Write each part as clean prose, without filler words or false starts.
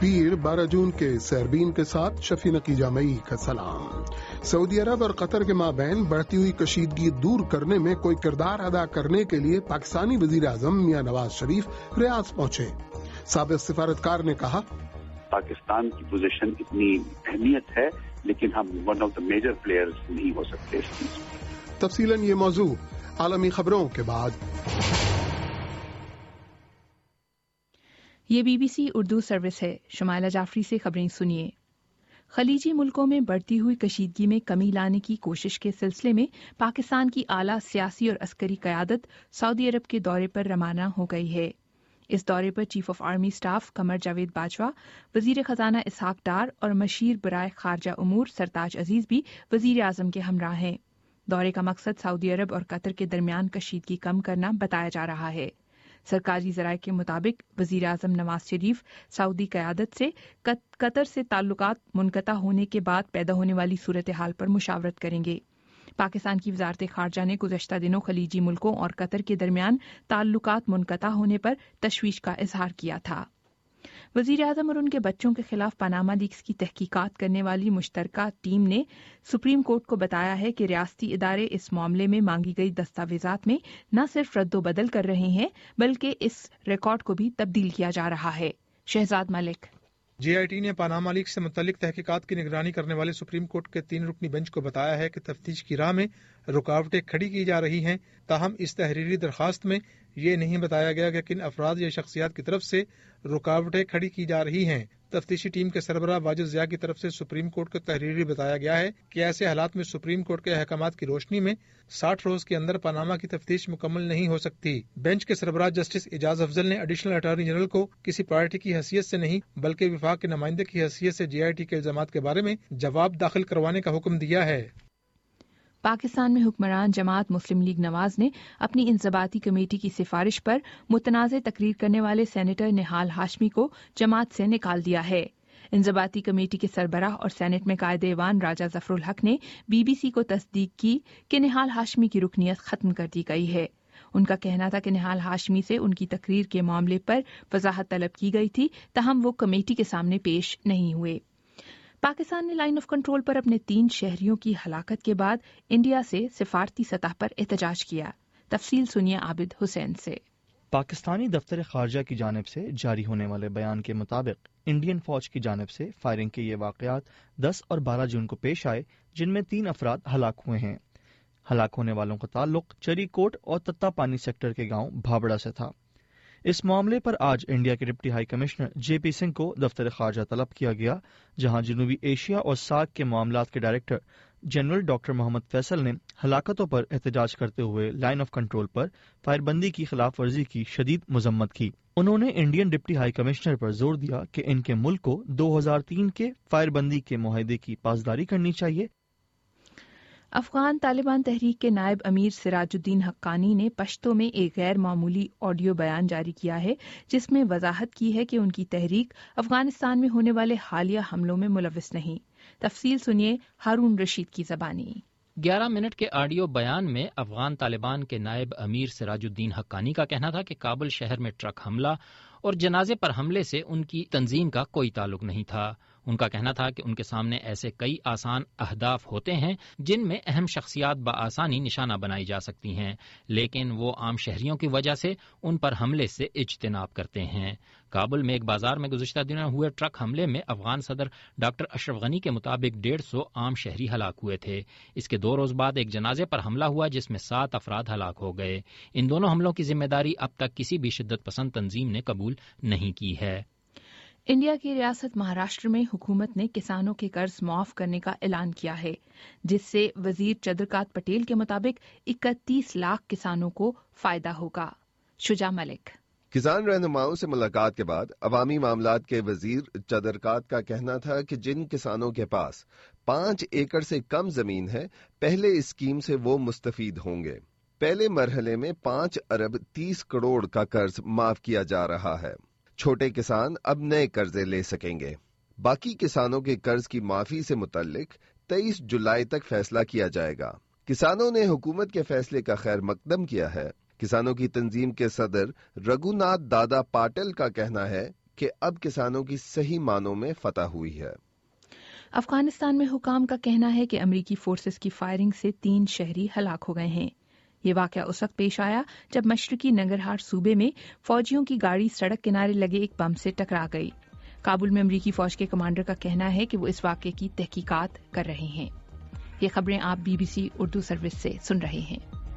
پیر 12 جون کے سیربین کے ساتھ شفیع نقی جامعی کا سلام۔ سعودی عرب اور قطر کے مابین بڑھتی ہوئی کشیدگی دور کرنے میں کوئی کردار ادا کرنے کے لیے پاکستانی وزیر اعظم میاں نواز شریف ریاض پہنچے۔ سابق سفارتکار نے کہا، پاکستان کی پوزیشن اتنی اہمیت ہے لیکن ہم one of the major players نہیں ہو سکتے اس چیز میں۔ تفصیلاً یہ موضوع عالمی خبروں کے بعد۔ یہ BBC اردو سروس ہے۔ شمائلہ جعفری سے خبریں سنیے۔ خلیجی ملکوں میں بڑھتی ہوئی کشیدگی میں کمی لانے کی کوشش کے سلسلے میں پاکستان کی اعلیٰ سیاسی اور عسکری قیادت سعودی عرب کے دورے پر روانہ ہو گئی ہے۔ اس دورے پر chief of army staff Qamar Javed Bajwa, وزیر خزانہ اسحاق ڈار اور مشیر برائے خارجہ امور سرتاج عزیز بھی وزیر اعظم کے ہمراہ ہیں۔ دورے کا مقصد سعودی عرب اور قطر کے درمیان کشیدگی کم کرنا بتایا جا رہا ہے۔ سرکاری ذرائع کے مطابق وزیر اعظم نواز شریف سعودی قیادت سے قطر سے تعلقات منقطع ہونے کے بعد پیدا ہونے والی صورتحال پر مشاورت کریں گے۔ پاکستان کی وزارت خارجہ نے گزشتہ دنوں خلیجی ملکوں اور قطر کے درمیان تعلقات منقطع ہونے پر تشویش کا اظہار کیا تھا۔ وزیر اعظم اور ان کے بچوں کے خلاف پاناما لیکس کی تحقیقات کرنے والی مشترکہ ٹیم نے سپریم کورٹ کو بتایا ہے کہ ریاستی ادارے اس معاملے میں مانگی گئی دستاویزات میں نہ صرف رد و بدل کر رہے ہیں بلکہ اس ریکارڈ کو بھی تبدیل کیا جا رہا ہے۔ شہزاد ملک۔ GIT نے پاناما لیکس سے متعلق تحقیقات کی نگرانی کرنے والے سپریم کورٹ کے 3 رکنی بینچ کو بتایا ہے کہ تفتیش کی راہ میں رکاوٹیں کھڑی کی جا رہی ہیں، تاہم اس تحریری درخواست میں یہ نہیں بتایا گیا کہ کن افراد یا شخصیات کی طرف سے رکاوٹیں کھڑی کی جا رہی ہیں۔ تفتیشی ٹیم کے سربراہ واجد ضیاء کی طرف سے سپریم کورٹ کو تحریری بتایا گیا ہے کہ ایسے حالات میں سپریم کورٹ کے احکامات کی روشنی میں 60 روز کے اندر پاناما کی تفتیش مکمل نہیں ہو سکتی۔ بینچ کے سربراہ جسٹس اعجاز افضل نے ایڈیشنل اٹارنی جنرل کو کسی پارٹی کی حیثیت سے نہیں بلکہ وفاق کے نمائندے کی حیثیت سے GIT کے الزامات کے بارے میں جواب داخل کروانے کا حکم دیا ہے۔ پاکستان میں حکمران جماعت مسلم لیگ نواز نے اپنی انضباطی کمیٹی کی سفارش پر متنازع تقریر کرنے والے سینیٹر نہال ہاشمی کو جماعت سے نکال دیا ہے۔ انضباطی کمیٹی کے سربراہ اور سینٹ میں قائد ایوان راجہ ظفر الحق نے BBC کو تصدیق کی کہ نہال ہاشمی کی رکنیت ختم کر دی گئی ہے۔ ان کا کہنا تھا کہ نہال ہاشمی سے ان کی تقریر کے معاملے پر وضاحت طلب کی گئی تھی، تاہم وہ کمیٹی کے سامنے پیش نہیں ہوئے۔ پاکستان نے لائن آف کنٹرول پر اپنے 3 شہریوں کی ہلاکت کے بعد انڈیا سے سفارتی سطح پر احتجاج کیا۔ تفصیل سنیے عابد حسین سے۔ پاکستانی دفتر خارجہ کی جانب سے جاری ہونے والے بیان کے مطابق انڈین فوج کی جانب سے فائرنگ کے یہ واقعات 10 اور 12 جون کو پیش آئے، جن میں 3 افراد ہلاک ہوئے ہیں۔ ہلاک ہونے والوں کا تعلق چری کوٹ اور تتا پانی سیکٹر کے گاؤں بھابڑا سے تھا۔ اس معاملے پر آج انڈیا کے deputy high commissioner JP Singh کو دفتر خارجہ طلب کیا گیا، جہاں جنوبی ایشیا اور ساک کے معاملات کے director general doctor Muhammad Faisal نے ہلاکتوں پر احتجاج کرتے ہوئے لائن آف کنٹرول پر فائر بندی کی خلاف ورزی کی شدید مذمت کی۔ انہوں نے انڈین ڈپٹی ہائی کمشنر پر زور دیا کہ ان کے ملک کو 2003 کے فائر بندی کے معاہدے کی پاسداری کرنی چاہیے۔ افغان طالبان تحریک کے نائب امیر سراج الدین حقانی نے پشتو میں ایک غیر معمولی آڈیو بیان جاری کیا ہے، جس میں وضاحت کی ہے کہ ان کی تحریک افغانستان میں ہونے والے حالیہ حملوں میں ملوث نہیں۔ تفصیل سنیے ہارون رشید کی زبانی۔ 11 منٹ کے آڈیو بیان میں افغان طالبان کے نائب امیر سراج الدین حقانی کا کہنا تھا کہ کابل شہر میں ٹرک حملہ اور جنازے پر حملے سے ان کی تنظیم کا کوئی تعلق نہیں تھا۔ ان کا کہنا تھا کہ ان کے سامنے ایسے کئی آسان اہداف ہوتے ہیں جن میں اہم شخصیات بآسانی نشانہ بنائی جا سکتی ہیں، لیکن وہ عام شہریوں کی وجہ سے ان پر حملے سے اجتناب کرتے ہیں۔ کابل میں ایک بازار میں گزشتہ دنوں ہوئے ٹرک حملے میں افغان صدر ڈاکٹر اشرف غنی کے مطابق 150 عام شہری ہلاک ہوئے تھے۔ اس کے 2 روز بعد ایک جنازے پر حملہ ہوا جس میں 7 افراد ہلاک ہو گئے۔ ان دونوں حملوں کی ذمہ داری اب تک کسی بھی شدت پسند تنظیم نے قبول نہیں کی ہے۔ انڈیا کی ریاست مہاراشٹر میں حکومت نے کسانوں کے قرض معاف کرنے کا اعلان کیا ہے، جس سے وزیر چندرکانت پٹیل کے مطابق 31 لاکھ کسانوں کو فائدہ ہوگا۔ شجاع ملک۔ کسان رہنماؤں سے ملاقات کے بعد عوامی معاملات کے وزیر چندرکانت کا کہنا تھا کہ جن کسانوں کے پاس 5 ایکڑ سے کم زمین ہے، پہلے اسکیم سے وہ مستفید ہوں گے۔ پہلے مرحلے میں 5 ارب 30 کروڑ کا قرض معاف کیا جا رہا ہے۔ چھوٹے کسان اب نئے قرضے لے سکیں گے۔ باقی کسانوں کے قرض کی معافی سے متعلق 23 جولائی تک فیصلہ کیا جائے گا۔ کسانوں نے حکومت کے فیصلے کا خیر مقدم کیا ہے۔ کسانوں کی تنظیم کے صدر رگھوناتھ دادا پاٹل کا کہنا ہے کہ اب کسانوں کی صحیح معنوں میں فتح ہوئی ہے۔ افغانستان میں حکام کا کہنا ہے کہ امریکی فورسز کی فائرنگ سے 3 شہری ہلاک ہو گئے ہیں۔ یہ واقعہ اس وقت پیش آیا جب مشرقی ننگرہار صوبے میں فوجیوں کی گاڑی سڑک کنارے لگے ایک بم سے ٹکرا گئی۔ کابل میں امریکی فوج کے کمانڈر کا کہنا ہے کہ وہ اس واقعے کی تحقیقات کر رہے ہیں۔ یہ خبریں آپ BBC اردو سروس سے سن رہے ہیں۔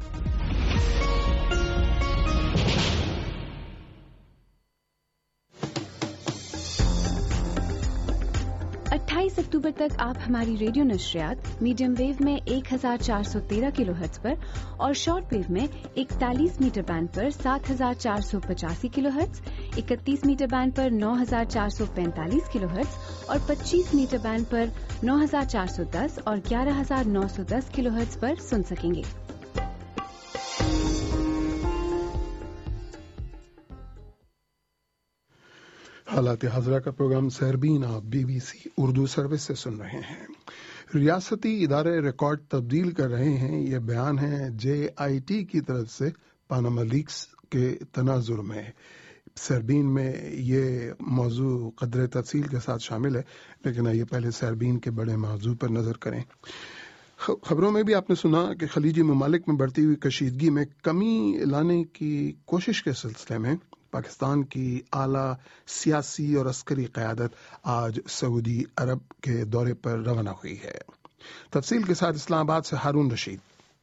28 اکتوبر تک آپ ہماری ریڈیو نشریات میڈیم ویو میں 1413 کلو ہرٹز پر اور شارٹ ویو میں 41 میٹر بینڈ پر 7485 کلو ہرٹز، 31 میٹر بینڈ پر 9445 کلو ہرٹز اور 25 میٹر بینڈ پر 9410 اور 11910 کلو ہرٹز پر سن سکیں گے۔ حالات حاضرہ کا پروگرام سہربین آپ BBC اردو سروس سے سن رہے ہیں۔ ریاستی ادارے ریکارڈ تبدیل کر رہے ہیں، یہ بیان ہے JIT کی طرف سے پاناما لیکس کے تناظر میں۔ سہربین میں یہ موضوع قدر تفصیل کے ساتھ شامل ہے، لیکن آئیے پہلے سہربین کے بڑے موضوع پر نظر کریں۔ خبروں میں بھی آپ نے سنا کہ خلیجی ممالک میں بڑھتی ہوئی کشیدگی میں کمی لانے کی کوشش کے سلسلے میں پاکستان کی اعلیٰ سیاسی اور عسکری قیادت آج سعودی عرب کے دورے پر روانہ ہوئی ہے۔ تفصیل کے ساتھ اسلام آباد سے ہارون رشید۔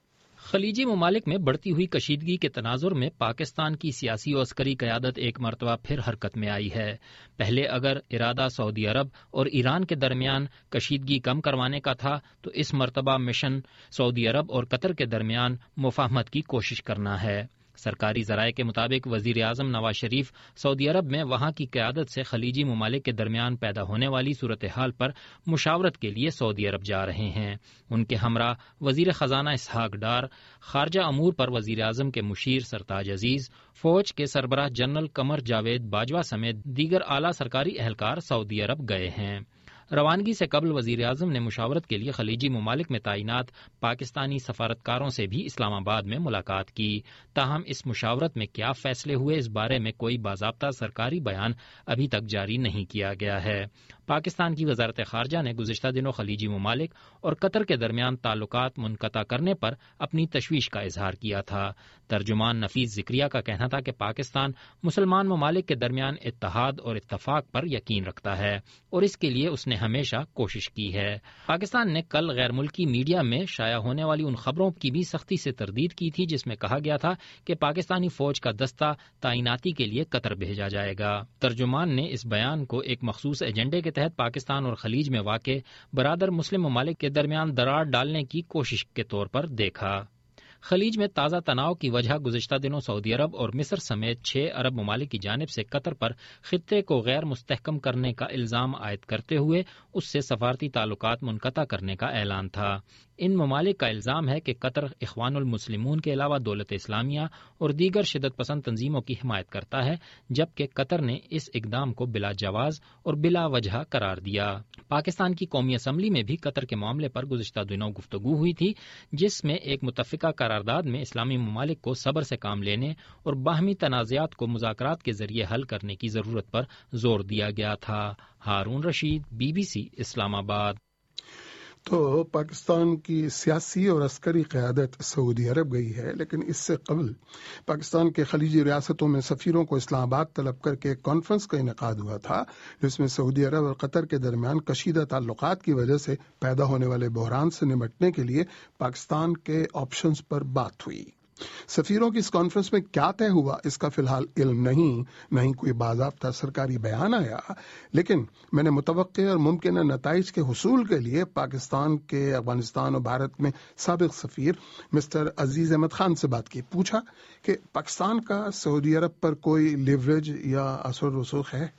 خلیجی ممالک میں بڑھتی ہوئی کشیدگی کے تناظر میں پاکستان کی سیاسی و عسکری قیادت ایک مرتبہ پھر حرکت میں آئی ہے۔ پہلے اگر ارادہ سعودی عرب اور ایران کے درمیان کشیدگی کم کروانے کا تھا تو اس مرتبہ مشن سعودی عرب اور قطر کے درمیان مفاہمت کی کوشش کرنا ہے۔ سرکاری ذرائع کے مطابق وزیر اعظم نواز شریف سعودی عرب میں وہاں کی قیادت سے خلیجی ممالک کے درمیان پیدا ہونے والی صورتحال پر مشاورت کے لیے سعودی عرب جا رہے ہیں۔ ان کے ہمراہ وزیر خزانہ اسحاق ڈار، خارجہ امور پر وزیر اعظم کے مشیر سرتاج عزیز، فوج کے سربراہ جنرل قمر جاوید باجوہ سمیت دیگر اعلیٰ سرکاری اہلکار سعودی عرب گئے ہیں۔ روانگی سے قبل وزیر اعظم نے مشاورت کے لیے خلیجی ممالک میں تعینات پاکستانی سفارتکاروں سے بھی اسلام آباد میں ملاقات کی۔ تاہم اس مشاورت میں کیا فیصلے ہوئے، اس بارے میں کوئی باضابطہ سرکاری بیان ابھی تک جاری نہیں کیا گیا ہے۔ پاکستان کی وزارت خارجہ نے گزشتہ دنوں خلیجی ممالک اور قطر کے درمیان تعلقات منقطع کرنے پر اپنی تشویش کا اظہار کیا تھا۔ ترجمان نفیس زکریا کا کہنا تھا کہ پاکستان مسلمان ممالک کے درمیان اتحاد اور اتفاق پر یقین رکھتا ہے اور اس کے لیے اس نے ہمیشہ کوشش کی ہے۔ پاکستان نے کل غیر ملکی میڈیا میں شائع ہونے والی ان خبروں کی بھی سختی سے تردید کی تھی جس میں کہا گیا تھا کہ پاکستانی فوج کا دستہ تعیناتی کے لیے قطر بھیجا جائے گا۔ ترجمان نے اس بیان کو ایک مخصوص ایجنڈے کے تحت پاکستان اور خلیج میں واقع برادر مسلم ممالک کے درمیان دراڑ ڈالنے کی کوشش کے طور پر دیکھا۔ خلیج میں تازہ تناؤ کی وجہ گزشتہ دنوں سعودی عرب اور مصر سمیت 6 عرب ممالک کی جانب سے قطر پر خطے کو غیر مستحکم کرنے کا الزام عائد کرتے ہوئے اس سے سفارتی تعلقات منقطع کرنے کا اعلان تھا۔ ان ممالک کا الزام ہے کہ قطر اخوان المسلمون کے علاوہ دولت اسلامیہ اور دیگر شدت پسند تنظیموں کی حمایت کرتا ہے، جبکہ قطر نے اس اقدام کو بلا جواز اور بلا وجہ قرار دیا۔ پاکستان کی قومی اسمبلی میں بھی قطر کے معاملے پر گزشتہ دنوں گفتگو ہوئی تھی، جس میں ایک متفقہ قرارداد میں اسلامی ممالک کو صبر سے کام لینے اور باہمی تنازعات کو مذاکرات کے ذریعے حل کرنے کی ضرورت پر زور دیا گیا تھا۔ ہارون رشید، BBC اسلام آباد۔ تو پاکستان کی سیاسی اور عسکری قیادت سعودی عرب گئی ہے، لیکن اس سے قبل پاکستان کے خلیجی ریاستوں میں سفیروں کو اسلام آباد طلب کر کے ایک کانفرنس کا انعقاد ہوا تھا، جس میں سعودی عرب اور قطر کے درمیان کشیدہ تعلقات کی وجہ سے پیدا ہونے والے بحران سے نمٹنے کے لیے پاکستان کے آپشنز پر بات ہوئی۔ سفیروں کی اس کانفرنس میں کیا طے ہوا اس کا فی الحال علم نہیں کوئی باضابطہ سرکاری بیان آیا، لیکن میں نے متوقع اور ممکنہ نتائج کے حصول کے لیے پاکستان کے افغانستان اور بھارت میں سابق سفیر مسٹر عزیز احمد خان سے بات کی، پوچھا کہ پاکستان کا سعودی عرب پر کوئی لیوریج یا اثر رسوخ ہے؟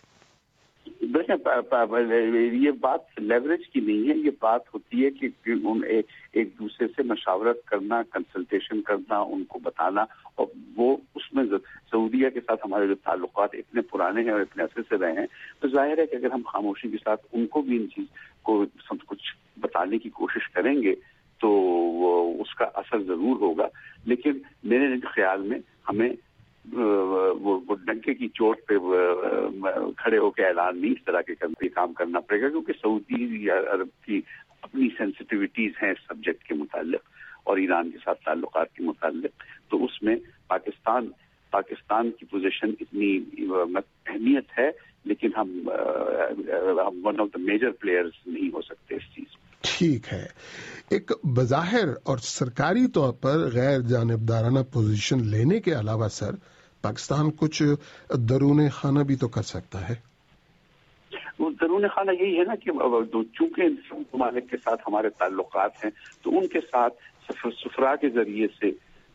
یہ بات لیوریج کی نہیں ہے، یہ بات ہوتی ہے کہ ایک دوسرے سے مشاورت کرنا، کنسلٹیشن کرنا، ان کو بتانا، اور وہ اس میں سعودیہ کے ساتھ ہمارے جو تعلقات اتنے پرانے ہیں اور اتنے عرصے سے رہے ہیں، تو ظاہر ہے کہ اگر ہم خاموشی کے ساتھ ان کو بھی ان چیز کو سب کچھ بتانے کی کوشش کریں گے تو اس کا اثر ضرور ہوگا۔ لیکن میرے خیال میں ہمیں وہ ڈنکے کی چوٹ پہ کھڑے ہو کے اعلان نہیں اس طرح کے کام کرنا پڑے گا، کیونکہ سعودی عرب کی اپنی سینسٹیوٹیز ہیں اس سبجیکٹ کے متعلق اور ایران کے ساتھ تعلقات کے متعلق. تو اس میں پاکستان کی پوزیشن اتنی اہمیت ہے، لیکن ہم one of the major players نہیں ہو سکتے اس چیز. ٹھیک ہے، ایک بظاہر اور سرکاری طور پر غیر جانبدارانہ پوزیشن لینے کے علاوہ سر، پاکستان کچھ درون خانہ بھی تو کر سکتا ہے. وہ درون خانہ یہی ہے نا کہ چونکہ ان ممالک کے ساتھ ہمارے تعلقات ہیں تو ان کے ساتھ سفرا کے ذریعے سے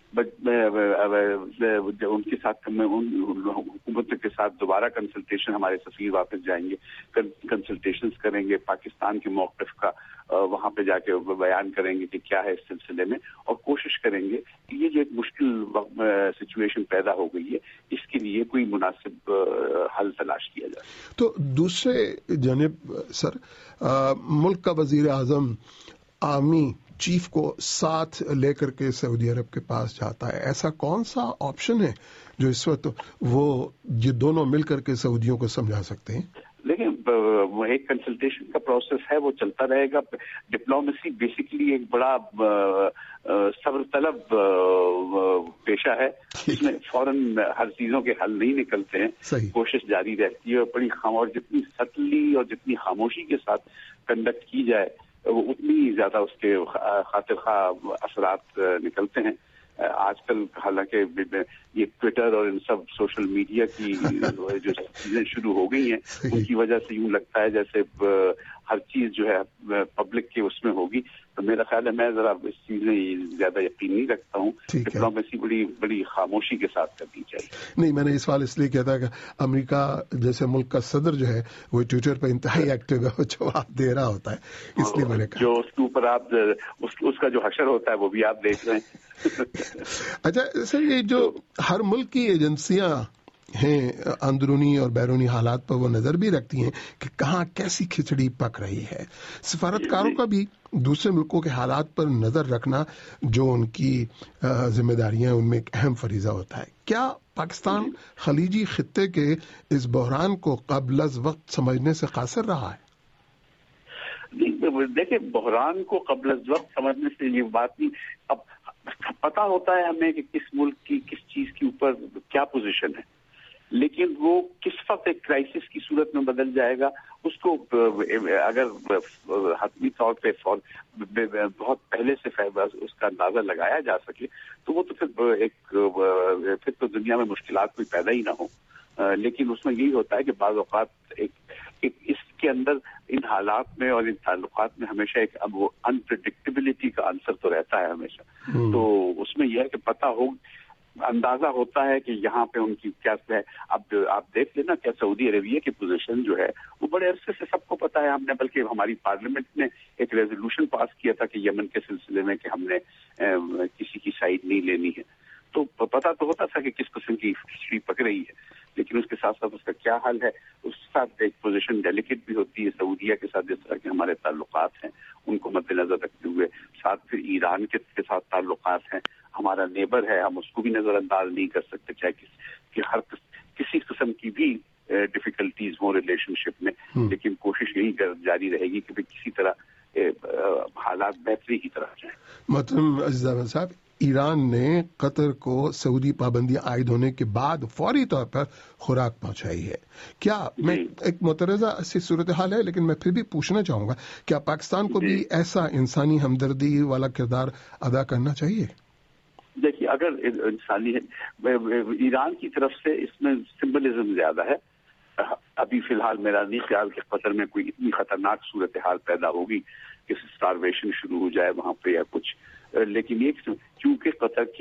ان کے ساتھ حکومت کے ساتھ دوبارہ کنسلٹیشن، ہمارے سفیر واپس جائیں گے، کنسلٹیشنز کریں گے، پاکستان کے موقف کا وہاں پہ جا کے بیان کریں گے کہ کیا ہے اس سلسلے میں، اور کوشش کریں گے کہ یہ جو ایک مشکل سچویشن پیدا ہو گئی ہے اس کے لیے کوئی مناسب حل تلاش کیا جائے. تو دوسرے جانب سر، ملک کا وزیر اعظم آرمی چیف کو ساتھ لے کر کے سعودی عرب کے پاس جاتا ہے، ایسا کون سا آپشن ہے جو اس وقت وہ یہ دونوں مل کر کے سعودیوں کو سمجھا سکتے ہیں؟ لیکن ایک کنسلٹیشن کا پروسیس ہے، وہ چلتا رہے گا. ڈپلومیسی بیسیکلی ایک بڑا صبر طلب پیشہ ہے، اس میں فوراً ہر چیزوں کے حل نہیں نکلتے ہیں. صحیح. کوشش جاری رہتی ہے، اور بڑی اور جتنی سٹلی اور جتنی خاموشی کے ساتھ کنڈکٹ کی جائے وہ اتنی زیادہ اس کے خاطر خواہ اثرات نکلتے ہیں. آج کل حالانکہ یہ ٹویٹر اور ان سب سوشل میڈیا کی جو چیزیں شروع ہو گئی ہیں ان کی وجہ سے یوں لگتا ہے جیسے ہر چیز جو ہے پبلک کے اس میں ہوگی. تو میرا خیال ہے میں ذرا اس چیز میں زیادہ یقین نہیں رکھتا ہوں. ڈپلومیسی بڑی خاموشی کے ساتھ کرنی چاہیے. نہیں، میں نے اس سوال اس لیے کیا تھا کہ امریکہ جیسے ملک کا صدر جو ہے وہ ٹویٹر پہ انتہائی ایکٹیو ہے، وہ جواب دے رہا ہوتا ہے، اس لیے میں نے کہا جو اس کے اوپر آپ اس کا جو حشر ہوتا ہے وہ بھی آپ دیکھ رہے ہیں. اچھا سر، یہ جو ہر ملک کی ایجنسیاں ہیں اندرونی اور بیرونی حالات پر وہ نظر بھی رکھتی ہیں کہ کہاں کیسی کھچڑی پک رہی ہے. سفارتکاروں کا بھی دوسرے ملکوں کے حالات پر نظر رکھنا جو ان کی ذمہ داریاں ان میں ایک اہم فریضہ ہوتا ہے. کیا پاکستان خلیجی خطے کے اس بحران کو قبل از وقت سمجھنے سے قاصر رہا ہے؟ دیکھیں، بحران کو قبل از وقت سمجھنے سے یہ بات نہیں. اب پتا ہوتا ہے ہمیں کہ کس ملک کی کس چیز کے اوپر کیا پوزیشن ہے، لیکن وہ کس وقت ایک کرائسس کی صورت میں بدل جائے گا اس کو اگر حتمی طور پہ بہت پہلے سے اس کا اندازہ لگایا جا سکے تو وہ تو پھر تو دنیا میں مشکلات کوئی پیدا ہی نہ ہو. لیکن اس میں یہی ہوتا ہے کہ بعض اوقات اس کے اندر ان حالات میں اور ان تعلقات میں ہمیشہ ایک اب وہ انپریڈکٹیبلٹی کا عنصر تو رہتا ہے ہمیشہ. تو اس میں یہ ہے کہ پتہ ہو، اندازہ ہوتا ہے کہ یہاں پہ ان کی کیا ہے. اب آپ دیکھ لینا کیا سعودی عربیہ کی پوزیشن جو ہے وہ بڑے عرصے سے سب کو پتا ہے. ہم نے بلکہ ہماری پارلیمنٹ نے ایک ریزولوشن پاس کیا تھا کہ یمن کے سلسلے میں کہ ہم نے کسی کی سائڈ نہیں لینی ہے. تو پتا تو ہوتا تھا کہ کس قسم کی ہسٹری پک رہی ہے، لیکن اس کے ساتھ ساتھ اس کا کیا حل ہے. اس کے ساتھ ایک پوزیشن ڈیلیکیٹ بھی ہوتی ہے سعودیہ کے ساتھ، جس طرح کے ہمارے تعلقات ہیں ان کو مد نظر رکھتے ہوئے. ساتھ پھر ایران کے ساتھ تعلقات ہیں، ہمارا نیبر ہے، ہم اس کو بھی نظر انداز نہیں کر سکتے، چاہے ہر کسی قسم کی بھی ڈیفیکلٹیز ہوں ریلیشن شپ میں. لیکن کوشش یہی جاری رہے گی کہ کسی طرح حالات بہتری کی طرف جائیں. محترم عزیز احمد صاحب، ایران نے قطر کو سعودی پابندی عائد ہونے کے بعد فوری طور پر خوراک پہنچائی ہے. کیا میں ایک مترجہ سی صورتحال ہے، لیکن میں پھر بھی پوچھنا چاہوں گا کیا پاکستان کو بھی ایسا انسانی ہمدردی والا کردار ادا کرنا چاہیے؟ دیکھیے، اگر انسانی ایران کی طرف سے اس میں سمبلزم زیادہ ہے. ابھی فی الحال میرا نہیں خیال کہ قطر میں کوئی اتنی خطرناک صورتحال پیدا ہوگی کہ اسٹارویشن شروع ہو جائے وہاں پہ یا کچھ. لیکن یہ کیونکہ قطر کے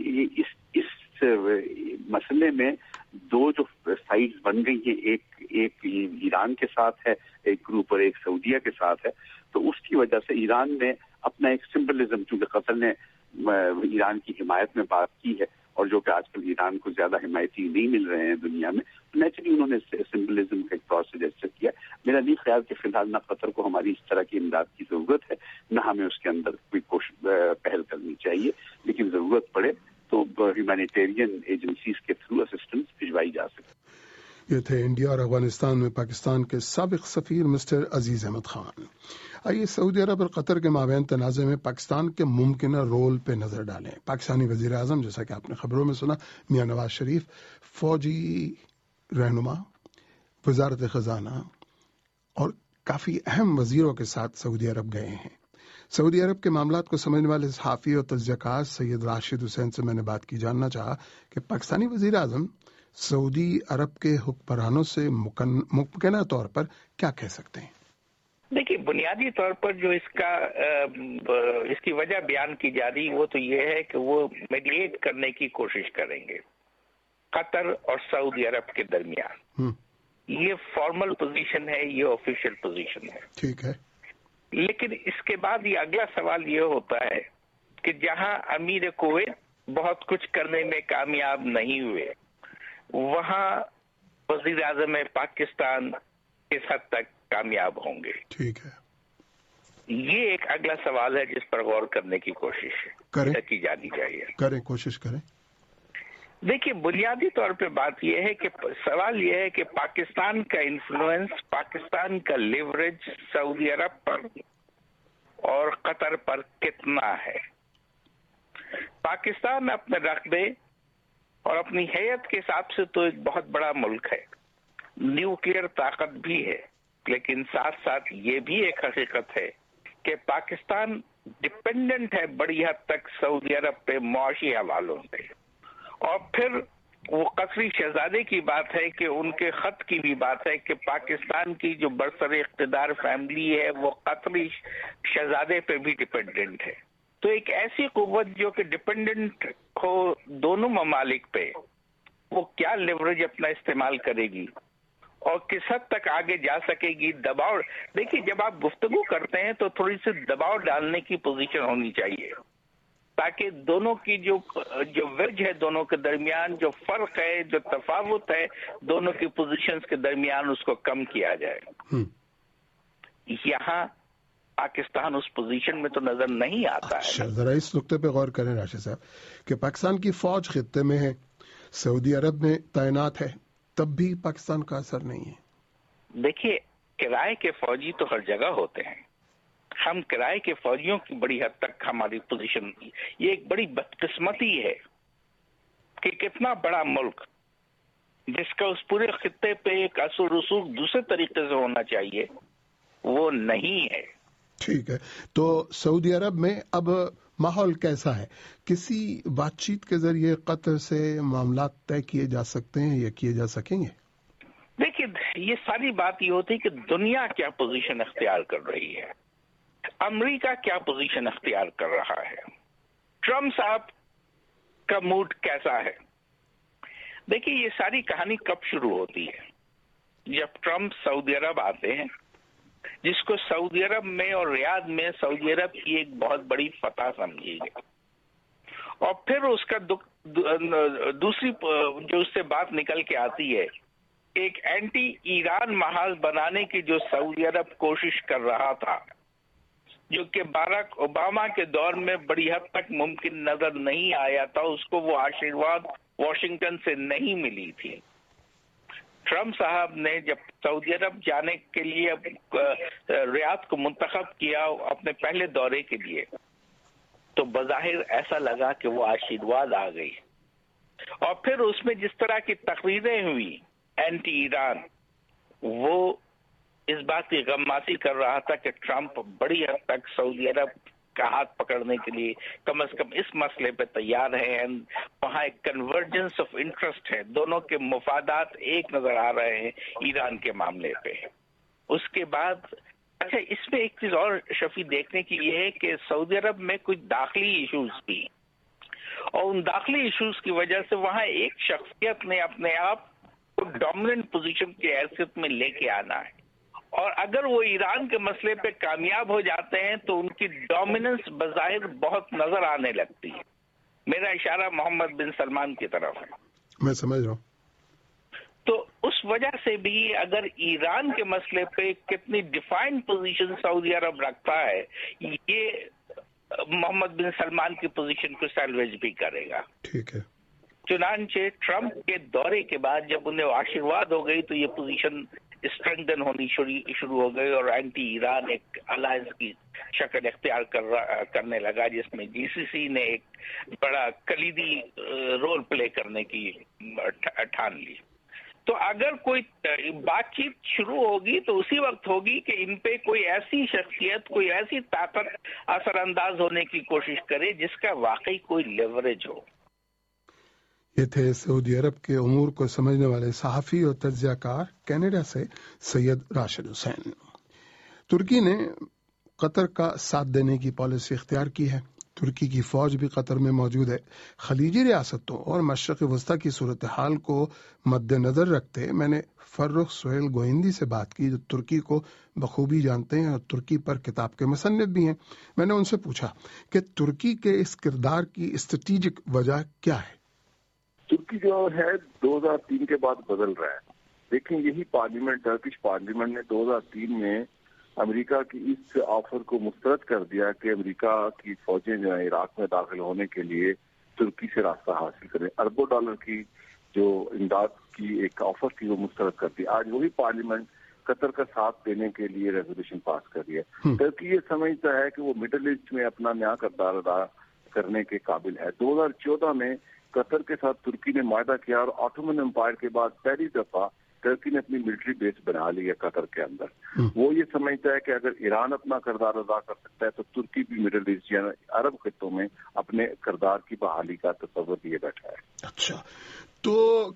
اس مسئلے میں دو جو سائڈز بن گئی ہیں، ایک ایران کے ساتھ ہے ایک گروپ اور ایک سعودیہ کے ساتھ ہے. تو اس کی وجہ سے ایران نے اپنا ایک سمبلزم، چونکہ قطر نے ایران کی حمایت میں بات کی ہے اور جو کہ آج کل ایران کو زیادہ حمایتی نہیں مل رہے ہیں دنیا میں، نیچرلی انہوں نے سمبلزم کا ایک پروسیس کیا. میرا نہیں خیال کہ فی الحال نہ قطر کو ہماری اس طرح کی امداد کی ضرورت ہے، نہ ہمیں اس کے اندر کوئی پہل کرنی چاہیے. لیکن ضرورت پڑے تو ह्यूमैनिटेरियन एजेंसीज के थ्रू असिस्टेंस भिजवाई जा सके। ये थे इंडिया और अफगानिस्तान में पाकिस्तान के साबिक सफीर मिस्टर अजीज अहमद खान। आइए सऊदी अरब और कतर के माबैन तनाज़े में पाकिस्तान के मुमकिन रोल पे नजर डालें। पाकिस्तानी वजीर आजम, जैसा कि आपने खबरों में सुना, मियां नवाज शरीफ फौजी रहनुमा, वजारत खजाना और काफी अहम वजीरों के साथ सऊदी अरब गए हैं। सऊदी अरब के मामलात को समझने वाले सहाफी और तजज़ियाकार सैयद राशिद हुसैन से मैंने बात की, जानना चाहा कि पाकिस्तानी वजीर आजम सऊदी अरब के हुक्मरानों से मुमकिना तौर पर क्या कह सकते हैं। देखिए, बुनियादी तौर पर जो इसकी वजह बयान की जा रही वो तो ये है कि वो मीडिएट करने की कोशिश करेंगे कतर और सऊदी अरब के दरमियान। ये फॉर्मल पोजीशन है, ये ऑफिशियल पोजीशन है, ठीक है। लेकिन इसके बाद ये अगला सवाल ये होता है कि जहां अमीर कुवैत बहुत कुछ करने में कामयाब नहीं हुए, वहां वजीर आजम पाकिस्तान किस हद तक कामयाब होंगे। ठीक है, ये एक अगला सवाल है जिस पर गौर करने की कोशिश की जानी चाहिए। करें, कोशिश करें। देखिए, बुनियादी तौर पे बात यह है कि सवाल यह है कि पाकिस्तान का इन्फ्लुएंस, पाकिस्तान का लिवरेज सऊदी अरब पर और कतर पर कितना है। पाकिस्तान अपने रकबे और अपनी हैयत के हिसाब से तो एक बहुत बड़ा मुल्क है, न्यूक्लियर ताकत भी है, लेकिन साथ साथ ये भी एक हकीकत है कि पाकिस्तान डिपेंडेंट है बड़ी हद तक सऊदी अरब पे मुआशी हवालों से। और फिर वो कतरी शहजादे की बात है कि उनके खत की भी बात है कि पाकिस्तान की जो बरसरे इख्तिदार फैमिली है वो कतरी शहजादे पे भी डिपेंडेंट है। तो एक ऐसी कुव्वत जो कि डिपेंडेंट हो दोनों ममालिक पे, वो क्या लेवरेज अपना इस्तेमाल करेगी और किस हद तक आगे जा सकेगी। दबाव, देखिए, जब आप गुफ्तगू करते हैं तो थोड़ी सी दबाव डालने की पोजीशन होनी चाहिए ताकि दोनों की जो वेज है, दोनों के दरमियान जो फर्क है, जो तफावत है दोनों की पोजीशंस के दरमियान, उसको कम किया जाए। यहाँ पाकिस्तान उस पोजीशन में तो नजर नहीं आता है। जरा इस नुक्ते पे गौर करें राशिद साहब कि पाकिस्तान की फौज खित्ते में है, सऊदी अरब में तैनात है, तब भी पाकिस्तान का असर नहीं है। देखिए, किराए के फौजी तो हर जगह होते हैं। हम किराए के फौजियों की बड़ी हद तक हमारी पोजीशन, ये एक बड़ी बदकिस्मती है कि कितना बड़ा मुल्क जिसका उस पूरे खित्ते पे एक असर रसूख दूसरे तरीके से होना चाहिए, वो नहीं है। ठीक है, तो सऊदी अरब में अब माहौल कैसा है? किसी बातचीत के जरिए कतर से मामला तय किए जा सकते हैं या किए जा सकेंगे? देखिए, ये सारी बात ये होती है कि दुनिया क्या पोजीशन अख्तियार कर रही है, अमेरिका क्या पोजीशन अख्तियार कर रहा है, ट्रम्प साहब का मूड कैसा है। देखिए, ये सारी कहानी कब शुरू होती है? जब ट्रम्प सऊदी अरब आते हैं, जिसको सऊदी अरब में और रियाद में सऊदी अरब की एक बहुत बड़ी फतह समझी गई, और फिर उसका दूसरी जो उससे बात निकल के आती है, एक एंटी ईरान माहौल बनाने की जो सऊदी अरब कोशिश कर रहा था, जो कि बाराक ओबामा के दौर में बड़ी हद तक मुमकिन नजर नहीं आया था, उसको वो आशीर्वाद वॉशिंगटन से नहीं मिली थी। ट्रम्प साहब ने जब सऊदी अरब जाने के लिए रियाद को मुंतखब किया अपने पहले दौरे के लिए, तो बज़ाहिर ऐसा लगा कि वो आशीर्वाद आ गई। और फिर उसमें जिस तरह की तकरीरें हुई एंटी ईरान, वो इस बात की गम्मासी कर रहा था कि ट्रम्प बड़ी हद तक सऊदी अरब का हाथ पकड़ने के लिए कम से कम इस मसले पे तैयार है। वहाँ एक कन्वर्जेंस ऑफ इंटरेस्ट है, दोनों के मुफादात एक नजर आ रहे हैं ईरान के मामले पे। उसके बाद अच्छा, इसमें एक चीज और शफी देखने की ये है कि सऊदी अरब में कुछ दाखिली इश्यूज भी, और उन दाखिली इश्यूज की वजह से वहाँ एक शख्सियत ने अपने आप को डोमिनेंट पोजीशन की हैसियत में लेके आना है, और अगर वो ईरान के मसले पे कामयाब हो जाते हैं तो उनकी डोमिनेंस बज़ाहिर बहुत नजर आने लगती है। मेरा इशारा मोहम्मद बिन सलमान की तरफ है। मैं समझ रहा हूँ। तो उस वजह से भी अगर ईरान के मसले पे कितनी डिफाइंड पोजीशन सऊदी अरब रखता है, ये मोहम्मद बिन सलमान की पोजीशन को सैल्वेज भी करेगा। ठीक है। चुनांचे ट्रंप के दौरे के बाद जब उन्हें आशीर्वाद हो गई तो ये पोजीशन स्ट्रेंथन होनी शुरू हो गई और एंटी ईरान एक अलायंस की शक्ल इख्तियार करने लगा, जिसमें जीसीसी ने एक बड़ा कलीदी रोल प्ले करने की ठान ली। तो अगर कोई बातचीत शुरू होगी तो उसी वक्त होगी कि इन पे कोई ऐसी शख्सियत, कोई ऐसी ताकत असरअंदाज होने की कोशिश करे जिसका वाकई कोई लेवरेज हो। ये थे सऊदी अरब के उमूर को समझने वाले सहाफी और तज्जियाकार कनाडा से सैयद राशिद हुसैन। तुर्की ने कतर का साथ देने की पॉलिसी इख्तियार की है। तुर्की की फौज भी कतर में मौजूद है। खलीजी रियासतों और मशरक़ वस्ता की सूरत हाल को मद्देनजर रखते मैंने फर्रुख सोहेल गोइंदी से बात की, जो तुर्की को बखूबी जानते हैं और तुर्की पर किताब के मुसन्निफ भी हैं। मैंने उनसे पूछा कि तुर्की के इस किरदार की स्ट्रेटेजिक वजह क्या है। तुर्की जो है 2003 के बाद बदल रहा है। देखिए, यही पार्लियामेंट, टर्किश पार्लियामेंट ने 2003 में अमेरिका की इस ऑफर को मुस्तरद कर दिया कि अमेरिका की फौजें जो है इराक में दाखिल होने के लिए तुर्की से रास्ता हासिल करें। अरबों डॉलर की जो इमदाद की एक ऑफर थी वो मुस्तरद कर दी। आज वही पार्लियामेंट कतर का साथ देने के लिए रेजोल्यूशन पास कर दिया। तुर्की ये समझता है कि वो मिडिल ईस्ट में अपना नया किरदार अदा करने के काबिल है। 2014 में कतर के साथ तुर्की ने मायदा किया और ऑटोमन एम्पायर के बाद पहली दफा तुर्की ने अपनी मिलिट्री बेस बना ली है कतर के अंदर। वो ये समझता है कि अगर ईरान अपना किरदार अदा कर सकता है तो तुर्की भी मिडिल ईस्ट या अरब खित्तों में अपने किरदार की बहाली का तस्वर लिए बैठा है। अच्छा, तो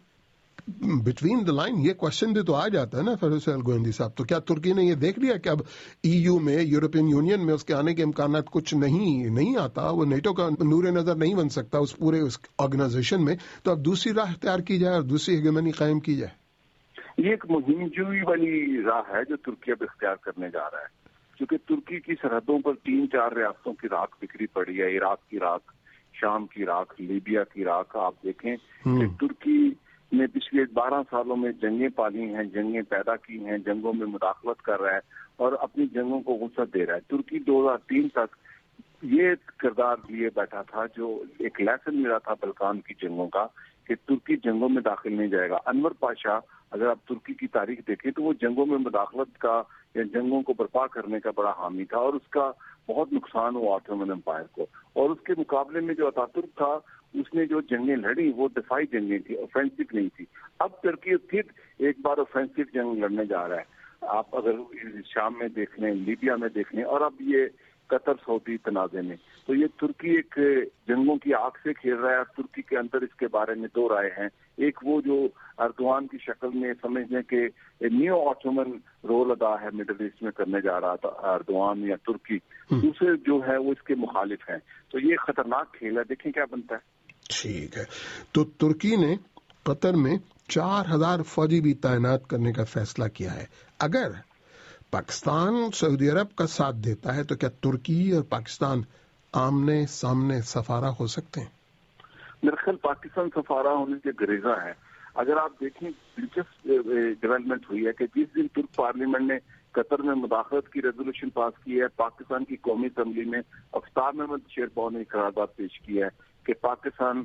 बिटवीन द लाइन ये क्वेश्चन भी तो आ जाता है ना फर्रुख सोहेल गोइंदी साहब, तो क्या तुर्की ने ये देख लिया कि अब ईयू में, यूरोपियन यूनियन में उसके आने के इम्कानात कुछ नहीं आता, वो नेटो का नूर नजर नहीं बन सकता उस पूरे उस ऑर्गेनाइजेशन में, तो अब दूसरी राह इख्तियार की जाए और दूसरी हेगेमनी कायम की जाए? ये एक मुहिमजोई वाली राह है जो तुर्की अब इख्तियार करने जा रहा है, क्योंकि तुर्की की सरहदों पर 3-4 रियासतों की राख बिखरी पड़ी है। इराक की राख, शाम की राख, लीबिया की राख। आप देखें कि तुर्की ने पिछले 12 सालों में जंगें पाली हैं, जंगें पैदा की हैं, जंगों में मुदाखलत कर रहा है और अपनी जंगों को वसअत दे रहा है। तुर्की 2003 तक ये किरदार लिए बैठा था, जो एक लेसन मिला था बल्कान की जंगों का, कि तुर्की जंगों में दाखिल नहीं जाएगा। अनवर पाशा, अगर आप तुर्की की तारीख देखें तो वो जंगों में मुदाखलत का या जंगों को बर्पा करने का बड़ा हामी था और उसका बहुत नुकसान हुआ ऑटोमन एम्पायर को। और उसके मुकाबले में जो अतातुर्क था, उसने जो जंगें लड़ी वो दिफाई जंगें थी, ऑफेंसिव नहीं थी। अब तुर्की फिर एक बार ऑफेंसिव जंग लड़ने जा रहा है। आप अगर शाम में देख लें, लीबिया में देख लें और अब ये कतर सऊदी तनाज़े में, तो ये तुर्की एक जंगों की आग से खेल रहा है। और तुर्की के अंदर इसके बारे में 2 राय हैं। एक वो जो अर्दवान की शक्ल में समझने के न्यू ऑटोमन रोल अदा है मिडिल ईस्ट में करने जा रहा था अर्दवान या तुर्की, दूसरे जो है वो इसके मुखालिफ हैं। तो ये खतरनाक खेल है, देखें क्या बनता है। ठीक है, तो तुर्की ने कतर में 4000 फौजी भी तैनात करने का फैसला किया है। अगर पाकिस्तान सऊदी अरब का साथ देता है तो क्या तुर्की और पाकिस्तान आमने सामने सफारा हो सकते हैं? मेरे ख्याल पाकिस्तान सफारा होने के गरेजा है। अगर आप देखें, दिलचस्प डेवलपमेंट हुई है कि जिस दिन तुर्क पार्लियामेंट ने कतर में मुदाखलत की रेजोल्यूशन पास की है, पाकिस्तान की कौमी असम्बली में अफ्ताब अहमद शेरपाव ने करारदाद पेश किया है कि पाकिस्तान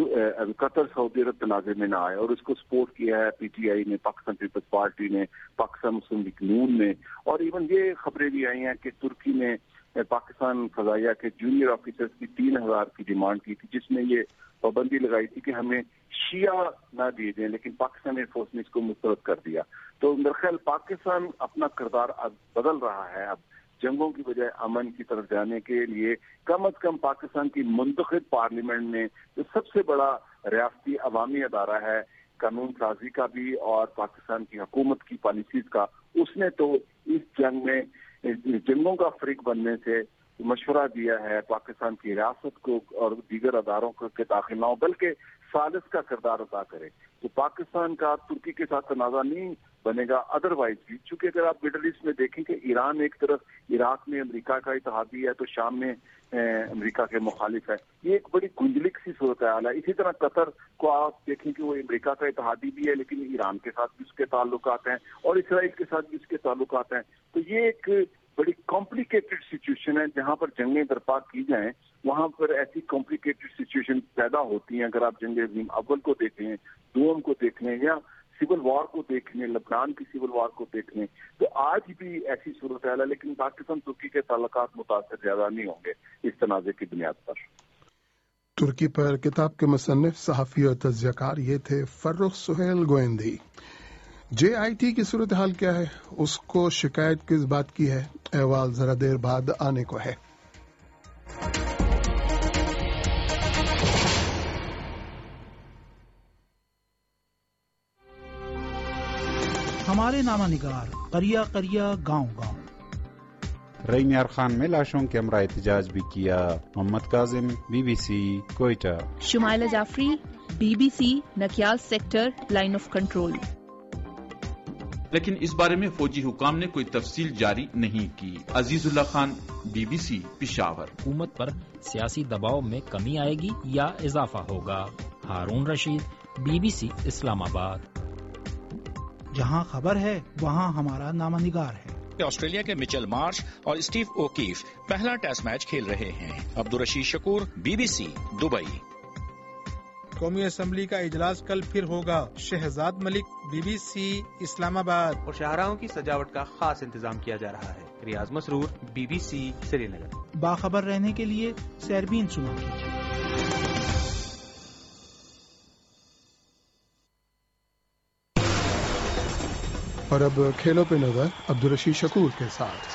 कतर सऊदी अरब तनाज़े में ना आए, और उसको सपोर्ट किया है पीटीआई ने, पाकिस्तान पीपल्स पार्टी ने, पाकिस्तान मुस्लिम लीग नून ने। और इवन ये खबरें भी आई हैं कि तुर्की ने पाकिस्तान फजाइया के जूनियर ऑफिसर्स की 3000 की डिमांड की थी, जिसमें ये पाबंदी लगाई थी कि हमें शिया ना दिए जाए, लेकिन पाकिस्तान एयरफोर्स ने इसको मुस्तरद कर दिया। तो मेरे ख्याल पाकिस्तान अपना किरदार बदल रहा है। अब जंगों की बजाय अमन की तरफ जाने के लिए कम अज कम पाकिस्तान की मुंतखब पार्लियामेंट में जो सबसे बड़ा रियासती अवामी अदारा है कानून साजी का भी और पाकिस्तान की हुकूमत की पॉलिसीज का, उसने तो इस जंग में जंगों का फरीक बनने से मशवरा दिया है पाकिस्तान की रियासत को और दीगर अदारों को के दाखिल ना हो, बल्कि सालिस का किरदार अदा करे। तो पाकिस्तान का तुर्की के साथ तनाज़ा नहीं बनेगा अदरवाइज भी, चूंकि अगर आप मिडल ईस्ट में देखें कि ईरान एक तरफ इराक में अमेरिका का इत्तेहादी है तो शाम में अमेरिका के मुखालिफ है, ये एक बड़ी गुंजलिक सी सूरत हाल है। इसी तरह कतर को आप देखें कि वो अमेरिका का इत्तेहादी भी है लेकिन ईरान के साथ भी उसके ताल्लुकात हैं और इसराइल के साथ भी उसके ताल्लुकात हैं। तो ये एक बड़ी कॉम्प्लिकेटेड सिचुएशन है। जहां पर जंगें बर्पा की जाएं वहां पर ऐसी कॉम्प्लिकेटेड सिचुएशन पैदा होती हैं। अगर आप जंग अज़ीम अव्वल को देखें, दोम को देख लें या सिविल वॉर को देख लें, लबनान की सिविल वॉर को देख लें, तो आज भी ऐसी सूरत हाल है। लेकिन पाकिस्तान तुर्की के ताल्लुकात मुतासर ज्यादा नहीं होंगे इस तनाज़े की बुनियाद पर। तुर्की पर किताब के मुसन्निफ, सहाफ़ी और तज़कियाकार ये थे फर्रुख सुहेल गोयंदी। JIT की सूरत हाल क्या है, उसको शिकायत किस बात की है, अहवाल जरा देर बाद आने को है। हमारे नामानिगार करिया करिया गांव गांव। रईमियार खान में लाशों के हमरा एहतजाज भी किया। Mohammad Kazim, BBC Quetta. Shumaila Jafri, BBC Nakial sector, line of control. लेकिन इस बारे में फौजी हुकाम ने कोई तफसील जारी नहीं की। अजीजुल्लाह खान, BBC पिशावर। हुकूमत पर सियासी दबाव में कमी आएगी या इजाफा होगा? हारून रशीद, BBC इस्लामाबाद। जहां खबर है वहां हमारा नामानिगार है। ऑस्ट्रेलिया के मिचेल मार्श और स्टीव ओकीफ पहला टेस्ट मैच खेल रहे हैं। Abdul Rasheed Shakoor, BBC Dubai. कौमी असम्बली का इजलास कल फिर होगा। शहजाद मलिक, BBC इस्लामाबाद। और शाहराहों की सजावट का खास इंतजाम किया जा रहा है। रियाज मसरूर, BBC श्रीनगर। बाखबर रहने के लिए सैरबीन सुना कीजिए। और अब खेलों पे नजर अब्दुल रशीद शकूर के साथ।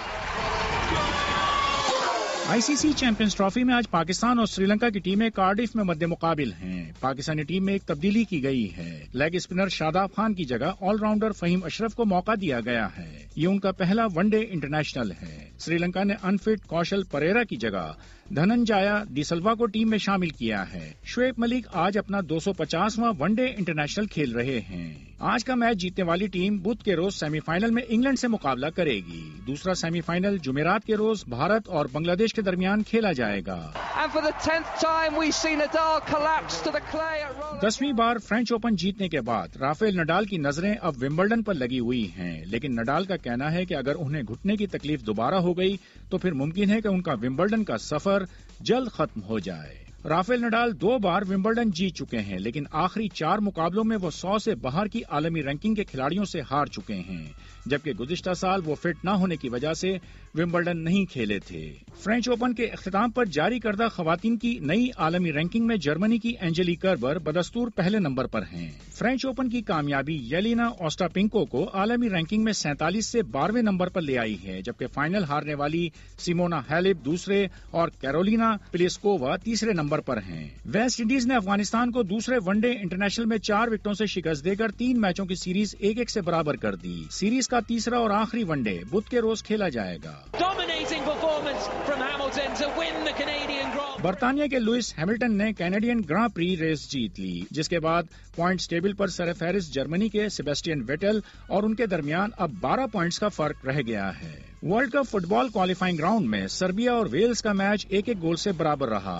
ICC चैंपियंस ट्रॉफी में आज पाकिस्तान और श्रीलंका की टीमें कार्डिफ में मद्दे मुकाबिल हैं। पाकिस्तानी टीम में एक तब्दीली की गई है। लेग स्पिनर शादाब खान की जगह ऑलराउंडर फहीम अशरफ को मौका दिया गया है। ये उनका पहला वनडे इंटरनेशनल है। श्रीलंका ने अनफिट कौशल परेरा की जगह धनंजाया डिसल्वा को टीम में शामिल किया है। शुएब मलिक आज अपना 250वां वनडे इंटरनेशनल खेल रहे हैं। आज का मैच जीतने वाली टीम बुध के रोज सेमीफाइनल में इंग्लैंड से मुकाबला करेगी। दूसरा सेमीफाइनल जुमेरात के रोज भारत और बांग्लादेश के दरमियान खेला जाएगा। 10वीं बार फ्रेंच ओपन जीतने के बाद राफेल नडाल की नजरें अब विंबलडन पर लगी हुई हैं। लेकिन नडाल का कहना है कि अगर उन्हें घुटने की तकलीफ दोबारा हो गई तो फिर मुमकिन है कि उनका विंबलडन का सफर जल्द खत्म हो जाए। राफेल नडाल 2 बार विंबलडन जीत चुके हैं, लेकिन आखिरी 4 मुकाबलों में वो 100 से बाहर की आलमी रैंकिंग के खिलाड़ियों से हार चुके हैं, जबकि गुज़िश्ता साल वो फिट न होने की वजह से विंबलडन नहीं खेले थे। फ्रेंच ओपन के इख्तिताम पर जारी करदा खवातीन की नई आलमी रैंकिंग में जर्मनी की एंजेलिक कर्बर बदस्तूर पहले नंबर पर हैं। फ्रेंच ओपन की कामयाबी येलिना ओस्टापेंको को आलमी रैंकिंग में 47 से 12वें नंबर पर ले आई है, जबकि फाइनल हारने वाली सिमोना हैलिप दूसरे और कैरोलिना प्लिस्कोवा तीसरे नंबर पर हैं। वेस्ट इंडीज ने अफगानिस्तान को दूसरे वनडे इंटरनेशनल में 4 विकेटों से शिकस्त देकर 3 मैचों की सीरीज 1-1 से बराबर कर दी। सीरीज का तीसरा और आखिरी वनडे बुध के रोज खेला जाएगा। बर्तानिया के लुइस हैमिल्टन ने कैनेडियन ग्रां प्री रेस जीत ली, जिसके बाद पॉइंट्स टेबल पर सरफहरिस्त जर्मनी के सेबेस्टियन वेटेल और उनके दरमियान अब 12 पॉइंट्स का फर्क रह गया है। World cup football qualifying round में सर्बिया और वेल्स का मैच 1-1 गोल से बराबर रहा।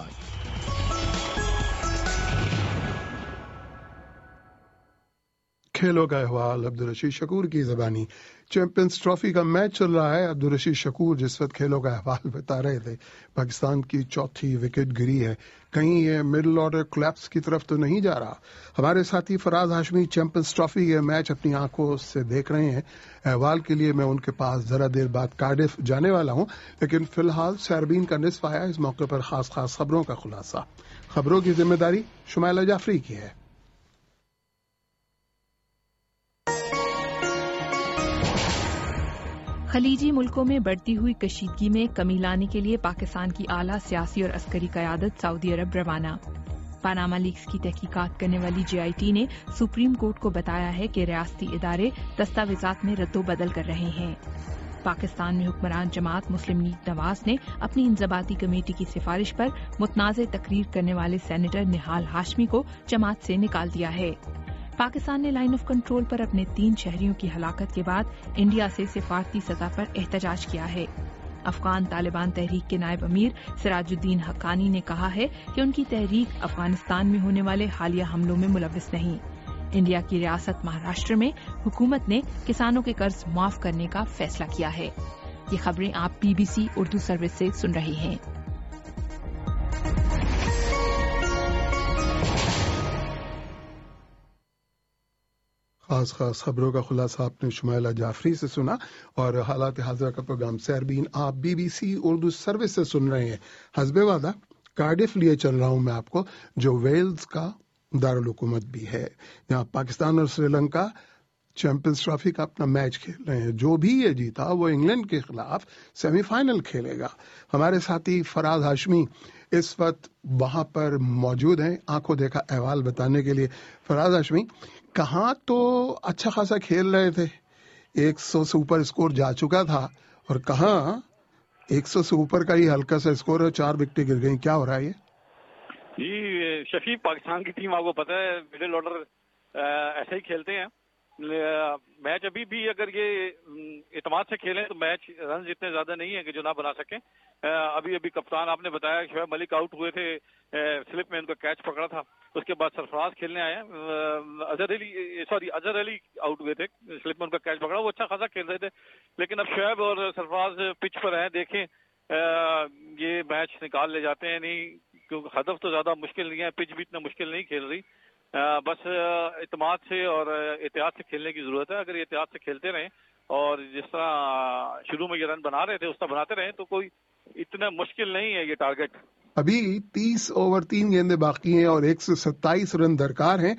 खेलों का अहवाल अब्दुल रशीद शकूर की ज़बानी। चैंपियंस ट्रॉफी का मैच चल रहा है। अब्दुल रशीद शकूर जिस वक्त खेलों का अहवाल बता रहे थे, पाकिस्तान की चौथी विकेट गिरी है। कहीं ये मिडिल ऑर्डर कोलैप्स की तरफ तो नहीं जा रहा? हमारे साथी फराज हाशमी चैंपियंस ट्रॉफी के मैच अपनी आंखों से देख रहे हैं। अहवाल के लिए मैं उनके पास जरा देर बाद कार्डिफ जाने वाला हूं, लेकिन फिलहाल सैरबीन का निस्फ आया। इस मौके पर खास खबरों का खुलासा। खबरों की जिम्मेदारी शुमाइला जाफरी की है। खलीजी मुल्कों में बढ़ती हुई कशीदगी में कमी लाने के लिए पाकिस्तान की आला सियासी और अस्करी क़यादत सऊदी अरब रवाना। पनामा लीक्स की तहकीकात करने वाली JIT ने सुप्रीम कोर्ट को बताया है कि रियासती इदारे दस्तावेजात में रद्दोबदल कर रहे हैं। पाकिस्तान में हुक्मरान जमात मुस्लिम लीग नवाज ने अपनी इंजबाती कमेटी की सिफारिश पर मुतनाज़ तकरीर करने वाले सेनेटर निहाल हाशमी को जमात से निकाल दिया है। पाकिस्तान ने लाइन ऑफ कंट्रोल पर अपने 3 शहरियों की हलाकत के बाद इंडिया से सिफारती सतह पर एहतजाज किया है। अफगान तालिबान तहरीक के नायब अमीर सिराजुद्दीन हक्कानी ने कहा है कि उनकी तहरीक अफगानिस्तान में होने वाले हालिया हमलों में मुलव्विस नहीं। इंडिया की रियासत महाराष्ट्र में हुकूमत ने किसानों के कर्ज माफ करने का फैसला किया है। ये खबरें आप BBC उर्दू सर्विस से सुन रहे हैं। खास खबरों का खुलासा आपने शुमाइला जाफरी से सुना और हालात हाज़िरा का प्रोग्राम सैरबीन आप BBC उर्दू सर्विस से सुन रहे हैं। हस्बे वादा कार्डिफ लिए चल रहा हूं मैं आपको, जो वेल्स का दारुल हुकूमत भी है, जहां पाकिस्तान और श्रीलंका चैंपियंस ट्रॉफी का अपना मैच खेल रहे हैं। जो भी ये जीता वो इंग्लैंड के खिलाफ सेमीफाइनल खेलेगा। हमारे साथी फराज हाशमी इस वक्त वहां पर मौजूद हैं आंखों देखा अहवाल बताने के लिए। फराज हाशमी, कहाँ तो अच्छा खासा खेल रहे थे, 100 से ऊपर स्कोर जा चुका था, और कहाँ 100 से ऊपर का ही हल्का सा स्कोर है, 4 विकेटें गिर गई। क्या हो रहा है ये? जी शफी, पाकिस्तान की टीम आपको पता है मिडिल ऑर्डर ऐसे ही खेलते हैं। मैच अभी भी अगर ये इत्मीनान से खेलें तो मैच रन इतने ज्यादा नहीं है कि जो ना बना सकें। अभी कप्तान आपने बताया शोएब मलिक आउट हुए थे, स्लिप में उनका कैच पकड़ा था, उसके बाद सरफराज खेलने आए। अजहर अली आउट हुए थे, स्लिप में उनका कैच पकड़ा, वो अच्छा खासा खेल रहे थे। लेकिन अब शोएब और सरफराज पिच पर हैं, देखें ये मैच निकाल ले जाते हैं नहीं, क्योंकि हदफ तो ज्यादा मुश्किल नहीं है, पिच भी इतना मुश्किल नहीं खेल रही। बस इत्मीनान से और एहतियात से खेलने की जरूरत है। अगर एहतियात से खेलते रहें और जिस तरह शुरू में ये रन बना रहे थे उस तरह बनाते रहें तो कोई इतना मुश्किल नहीं है ये टारगेट। अभी 30 ओवर 3 गेंदें बाकी हैं और 127 रन दरकार हैं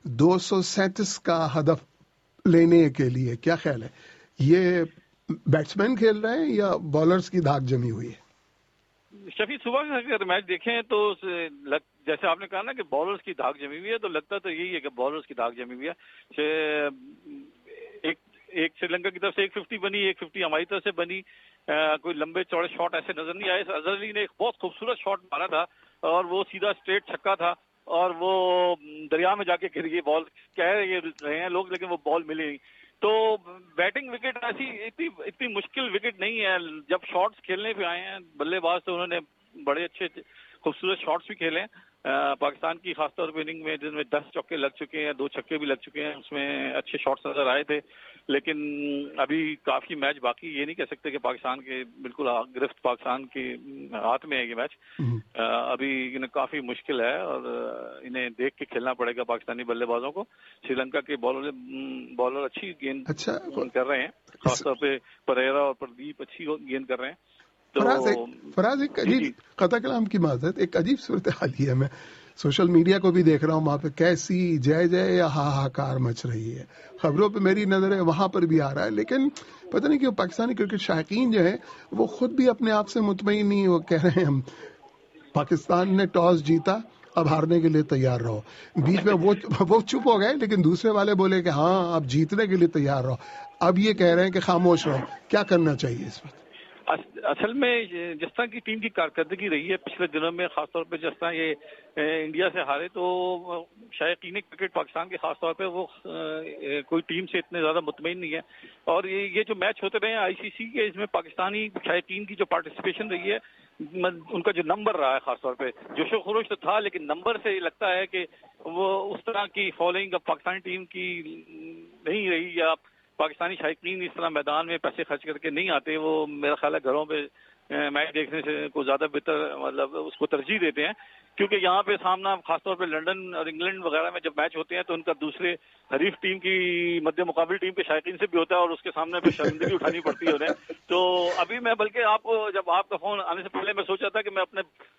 237 का हदफ लेने के लिए। क्या ख्याल है, ये बैट्समैन खेल रहे हैं या बॉलर्स की धाक जमी हुई है? शफी, सुबह अगर मैच देखें तो जैसे आपने कहा ना कि बॉलर्स की धाक जमी हुई है, तो लगता तो यही है कि बॉलर्स की धाक जमी हुई है। एक श्रीलंका की तरफ से 150 बनी, 150 हमारी तरफ से बनी। कोई लंबे चौड़े शॉट ऐसे नजर नहीं आए। अजहर अली ने एक बहुत खूबसूरत शॉट मारा था और वो सीधा स्ट्रेट छक्का था और वो दरिया में जाके गिर गई बॉल। कह रहे हैं लोग, लेकिन वो बॉल मिली नहीं। तो बैटिंग विकेट ऐसी इतनी मुश्किल विकेट नहीं है। जब शॉट्स खेलने पे आए हैं बल्लेबाज तो उन्होंने बड़े अच्छे खूबसूरत शॉट्स भी खेले। पाकिस्तान की खासतौर पर इनिंग में जिनमें 10 चौके लग चुके हैं, 2 छक्के भी लग चुके हैं, उसमें अच्छे शॉट्स नजर आए थे। लेकिन अभी काफी मैच बाकी, ये नहीं कह सकते कि पाकिस्तान के बिल्कुल गिरफ्त पाकिस्तान के हाथ में है ये मैच। अभी इन्हें काफी मुश्किल है और इन्हें देख के खेलना पड़ेगा पाकिस्तानी बल्लेबाजों को। श्रीलंका के बॉलर अच्छी गेंद कर रहे हैं, खासतौर पे परेरा और प्रदीप अच्छी गेंद कर रहे हैं। फराज एक अजीब कता कलाम की माजरत, एक अजीब सूरत हाल है। मैं सोशल मीडिया को भी देख रहा हूँ, वहां पे कैसी जय जय या हाहाकार मच रही है। खबरों पे मेरी नजर है, वहां पर भी आ रहा है, लेकिन पता नहीं क्यों पाकिस्तानी क्रिकेट शायकीन जो है वो खुद भी अपने आप से मुतमईन नहीं। वो कह रहे हैं हम पाकिस्तान ने टॉस जीता, अब हारने के लिए तैयार रहो। बीच में वो चुप हो गए, लेकिन दूसरे वाले बोले कि हाँ अब जीतने के लिए तैयार रहो। अब ये कह रहे हैं कि खामोश रहो। क्या करना चाहिए इस वक्त? असल में जिस तरह की टीम की कारकर्दगी रही है पिछले दिनों में, खासतौर पे जिस तरह ये इंडिया से हारे, तो शायकीन क्रिकेट पाकिस्तान के खासतौर पे वो कोई टीम से इतने ज्यादा मुतमईन नहीं है। और ये जो मैच होते रहे आईसीसी के, इसमें पाकिस्तानी शायकीन की जो पार्टिसिपेशन रही है, उनका जो नंबर रहा है खासतौर पे, जोशो खरोश तो था, लेकिन नंबर से लगता है कि वो उस तरह की फॉलोइंग अब पाकिस्तानी टीम की नहीं रही, या पाकिस्तानी शायकीन इस तरह मैदान में पैसे खर्च करके नहीं आते। वो मेरा ख्याल है घरों पे मैच देखने से को ज्यादा बेहतर मतलब उसको तरजीह देते हैं, क्योंकि यहाँ पे सामना खासतौर पे लंदन और इंग्लैंड वगैरह में जब मैच होते हैं तो उनका दूसरे हरीफ टीम की मध्य मुकाबले टीम के शायकीन से भी होता है और उसके सामने पे शर्मिंदगी उठानी पड़ती है उन्हें। तो अभी मैं बल्कि आपको जब आपका फोन आने से पहले मैं सोचा था कि मैं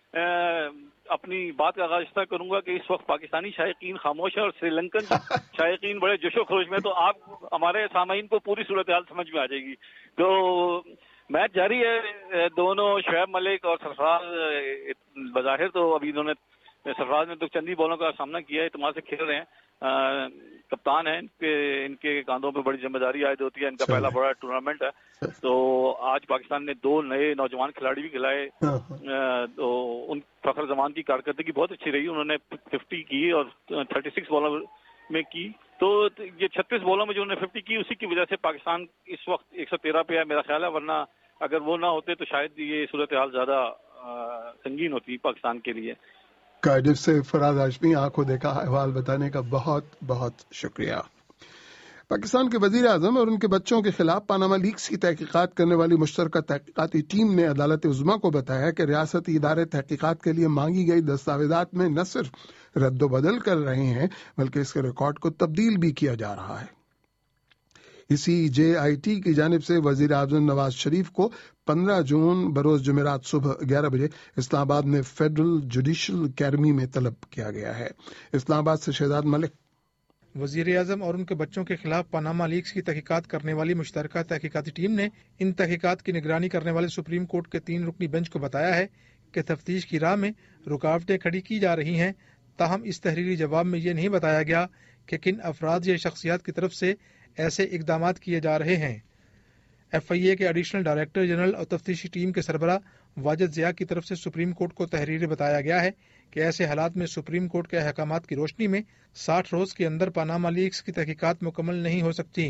अपनी बात का आगाज इस तरह करूंगा कि इस वक्त पाकिस्तानी शायकीन खामोश है और श्रीलंकन शायकीन बड़े जोशो खरोश में। तो आप हमारे सामाईन को पूरी सूरत हाल समझ में आ जाएगी। तो मैच जारी है, दोनों शोएब मलिक और सरफराज बज़ाहिर तो अभी इन्होंने, सरफराज ने तो चंदी बॉलों का सामना किया है, इत्मीनान से खेल रहे हैं। कप्तान है, इनके कांधों पे बड़ी जिम्मेदारी आयद होती है, इनका पहला बड़ा टूर्नामेंट है। तो आज पाकिस्तान ने 2 नए नौजवान खिलाड़ी भी खिलाए। तो उन फखर जमान की कारकर्दगी बहुत अच्छी रही, उन्होंने 50 की और 36 बॉलों में की। तो ये 36 बॉलों में जो उन्होंने 50 की, उसी की वजह से पाकिस्तान इस वक्त 113 पे है मेरा ख्याल है, वरना अगर वो ना होते तो शायद ये सूरत हाल ज्यादा संगीन होती पाकिस्तान के लिए। कार्डिफ से फराज हाशमी, आंखों देखा अहवाल बताने का बहुत बहुत शुक्रिया। پاکستان کے وزیر اعظم اور ان کے بچوں کے خلاف پاناما لیکس کی تحقیقات کرنے والی مشترکہ تحقیقاتی ٹیم نے عدالت عظمیٰ کو بتایا کہ ریاستی ادارے تحقیقات کے لیے مانگی گئی دستاویزات میں نہ صرف رد و بدل کر رہے ہیں بلکہ اس کے ریکارڈ کو تبدیل بھی کیا جا رہا ہے۔ اسی JIT کی جانب سے وزیر اعظم نواز شریف کو 15 جون بروز جمعرات صبح 11 بجے اسلام آباد میں فیڈرل جوڈیشل اکیڈمی میں طلب کیا گیا ہے۔ اسلام آباد سے شہزاد ملک۔ وزیر اعظم اور ان کے بچوں کے خلاف پاناما لیکس کی تحقیقات کرنے والی مشترکہ تحقیقاتی ٹیم نے ان تحقیقات کی نگرانی کرنے والے سپریم کورٹ کے 3 رکنی بینچ کو بتایا ہے کہ تفتیش کی راہ میں رکاوٹیں کھڑی کی جا رہی ہیں، تاہم اس تحریری جواب میں یہ نہیں بتایا گیا کہ کن افراد یا شخصیات کی طرف سے ایسے اقدامات کیے جا رہے ہیں۔ FIA کے ایڈیشنل ڈائریکٹر جنرل اور تفتیشی ٹیم کے سربراہ واجد ضیاء کی طرف سے سپریم کورٹ کو تحریری بتایا گیا ہے کہ ایسے حالات میں سپریم کورٹ کے احکامات کی روشنی میں 60 روز کے اندر پاناما لیکس کی تحقیقات مکمل نہیں ہو سکتی۔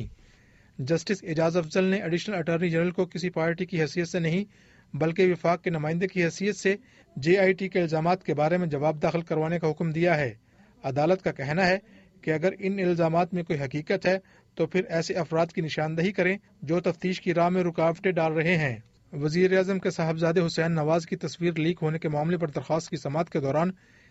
جسٹس اعجاز افضل نے ایڈیشنل اٹارنی جنرل کو کسی پارٹی کی حیثیت سے نہیں بلکہ وفاق کے نمائندے کی حیثیت سے JIT کے الزامات کے بارے میں جواب داخل کروانے کا حکم دیا ہے۔ عدالت کا کہنا ہے کہ اگر ان الزامات میں کوئی حقیقت ہے تو پھر ایسے افراد کی نشاندہی کریں جو تفتیش کی راہ میں رکاوٹیں ڈال رہے ہیں۔ وزیر اعظم کے صاحبزادے حسین نواز کی تصویر لیک ہونے کے معاملے پر درخواست کی سماعت کے دوران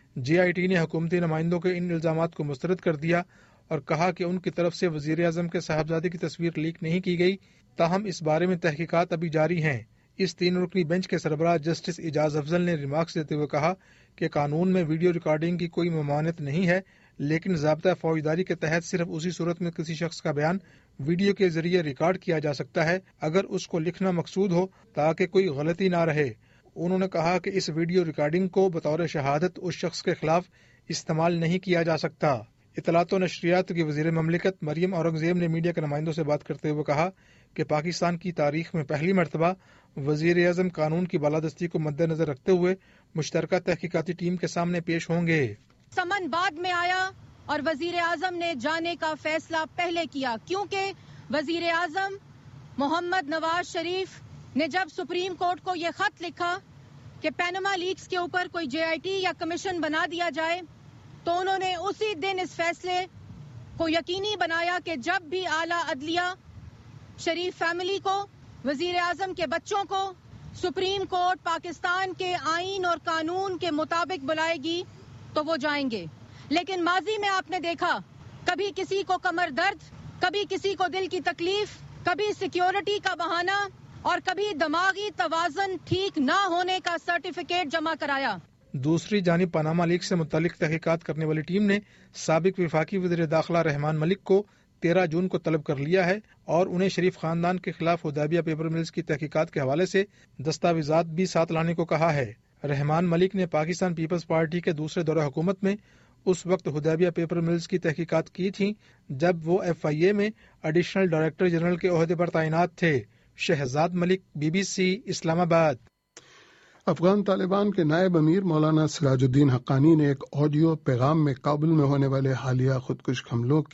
JIT نے حکومتی نمائندوں کے ان الزامات کو مسترد کر دیا اور کہا کہ ان کی طرف سے وزیر اعظم کے صاحبزادے کی تصویر لیک نہیں کی گئی، تاہم اس بارے میں تحقیقات ابھی جاری ہیں۔ اس 3 رکنی بینچ کے سربراہ جسٹس اعجاز افضل نے ریمارکس دیتے ہوئے کہا کہ قانون میں ویڈیو ریکارڈنگ کی کوئی ممانعت نہیں ہے، لیکن ضابطہ فوجداری کے تحت صرف اسی صورت میں کسی شخص کا بیان ویڈیو کے ذریعے ریکارڈ کیا جا سکتا ہے اگر اس کو لکھنا مقصود ہو تاکہ کوئی غلطی نہ رہے۔ انہوں نے کہا کہ اس ویڈیو ریکارڈنگ کو بطور شہادت اس شخص کے خلاف استعمال نہیں کیا جا سکتا۔ اطلاعات و نشریات کی وزیر مملکت مریم اورنگزیب نے میڈیا کے نمائندوں سے بات کرتے ہوئے کہا کہ پاکستان کی تاریخ میں پہلی مرتبہ وزیر اعظم قانون کی بالادستی کو مد نظر رکھتے ہوئے مشترکہ تحقیقاتی ٹیم کے سامنے پیش ہوں گے۔ سمن بعد میں آیا اور وزیر اعظم نے جانے کا فیصلہ پہلے کیا، کیونکہ وزیر اعظم محمد نواز شریف نے جب سپریم کورٹ کو یہ خط لکھا کہ پاناما لیکس کے اوپر کوئی JIT یا کمیشن بنا دیا جائے تو انہوں نے اسی دن اس فیصلے کو یقینی بنایا کہ جب بھی اعلیٰ عدلیہ شریف فیملی کو، وزیر اعظم کے بچوں کو سپریم کورٹ پاکستان کے آئین اور قانون کے مطابق بلائے گی تو وہ جائیں گے۔ لیکن ماضی میں آپ نے دیکھا کبھی کسی کو کمر درد، کبھی کسی کو دل کی تکلیف، کبھی سیکیورٹی کا بہانہ اور کبھی دماغی توازن ٹھیک نہ ہونے کا سرٹیفکیٹ جمع کرایا۔ دوسری جانب پاناما لیک سے متعلق تحقیقات کرنے والی ٹیم نے سابق وفاقی وزیر داخلہ رحمان ملک کو 13 جون کو طلب کر لیا ہے اور انہیں شریف خاندان کے خلاف حدیبیہ پیپر ملز کی تحقیقات کے حوالے سے دستاویزات بھی ساتھ لانے کو کہا ہے۔ رحمان ملک نے پاکستان پیپلز پارٹی کے دوسرے دور حکومت میں اس وقت حدیبیہ پیپر ملز کی تحقیقات کی تھی جب وہ FIA میں ایڈیشنل ڈائریکٹر جنرل کے عہدے پر تعینات تھے۔ شہزاد ملک، BBC، اسلام آباد۔ افغان طالبان کے نائب امیر مولانا سراج الدین حقانی نے ایک آڈیو پیغام میں کابل میں ہونے والے حالیہ خودکش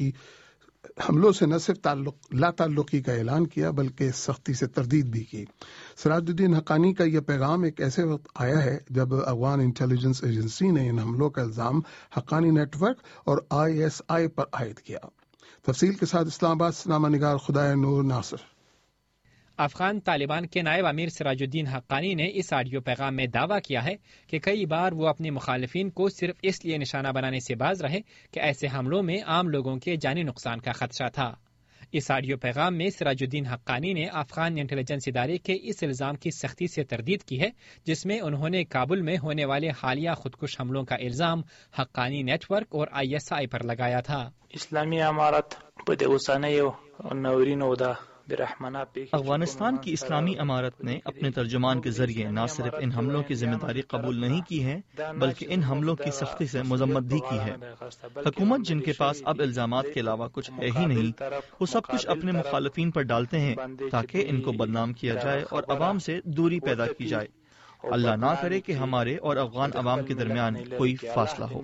حملوں سے نہ صرف لا تعلقی کا اعلان کیا بلکہ سختی سے تردید بھی کی۔ سراج الدین حقانی کا یہ پیغام ایک ایسے وقت آیا ہے جب افغان انٹیلیجنس ایجنسی نے ان حملوں کا الزام حقانی نیٹ ورک اور ISI پر عائد کیا۔ تفصیل کے ساتھ اسلام آباد سے نامہ نگار خدائے نور ناصر۔ افغان طالبان کے نائب امیر سراج الدین حقانی نے اس آڈیو پیغام میں دعویٰ کیا ہے کہ کئی بار وہ اپنے مخالفین کو صرف اس لیے نشانہ بنانے سے باز رہے کہ ایسے حملوں میں عام لوگوں کے جانی نقصان کا خدشہ تھا۔ اس آڈیو پیغام میں سراج الدین حقانی نے افغان انٹیلیجنس ادارے کے اس الزام کی سختی سے تردید کی ہے جس میں انہوں نے کابل میں ہونے والے حالیہ خودکش حملوں کا الزام حقانی نیٹ ورک اور ISI پر لگایا تھا۔ اسلامی امارت افغانستان کی اسلامی امارت نے اپنے ترجمان کے ذریعے نہ صرف ان حملوں کی ذمہ داری قبول نہیں کی ہے بلکہ ان حملوں کی سختی سے مذمت بھی کی ہے۔ حکومت جن کے پاس اب الزامات کے علاوہ کچھ ہے ہی نہیں، وہ سب کچھ اپنے مخالفین پر ڈالتے ہیں تاکہ ان کو بدنام کیا جائے اور عوام سے دوری پیدا کی جائے۔ اللہ نہ کرے کہ ہمارے اور افغان عوام کے درمیان کوئی فاصلہ ہو۔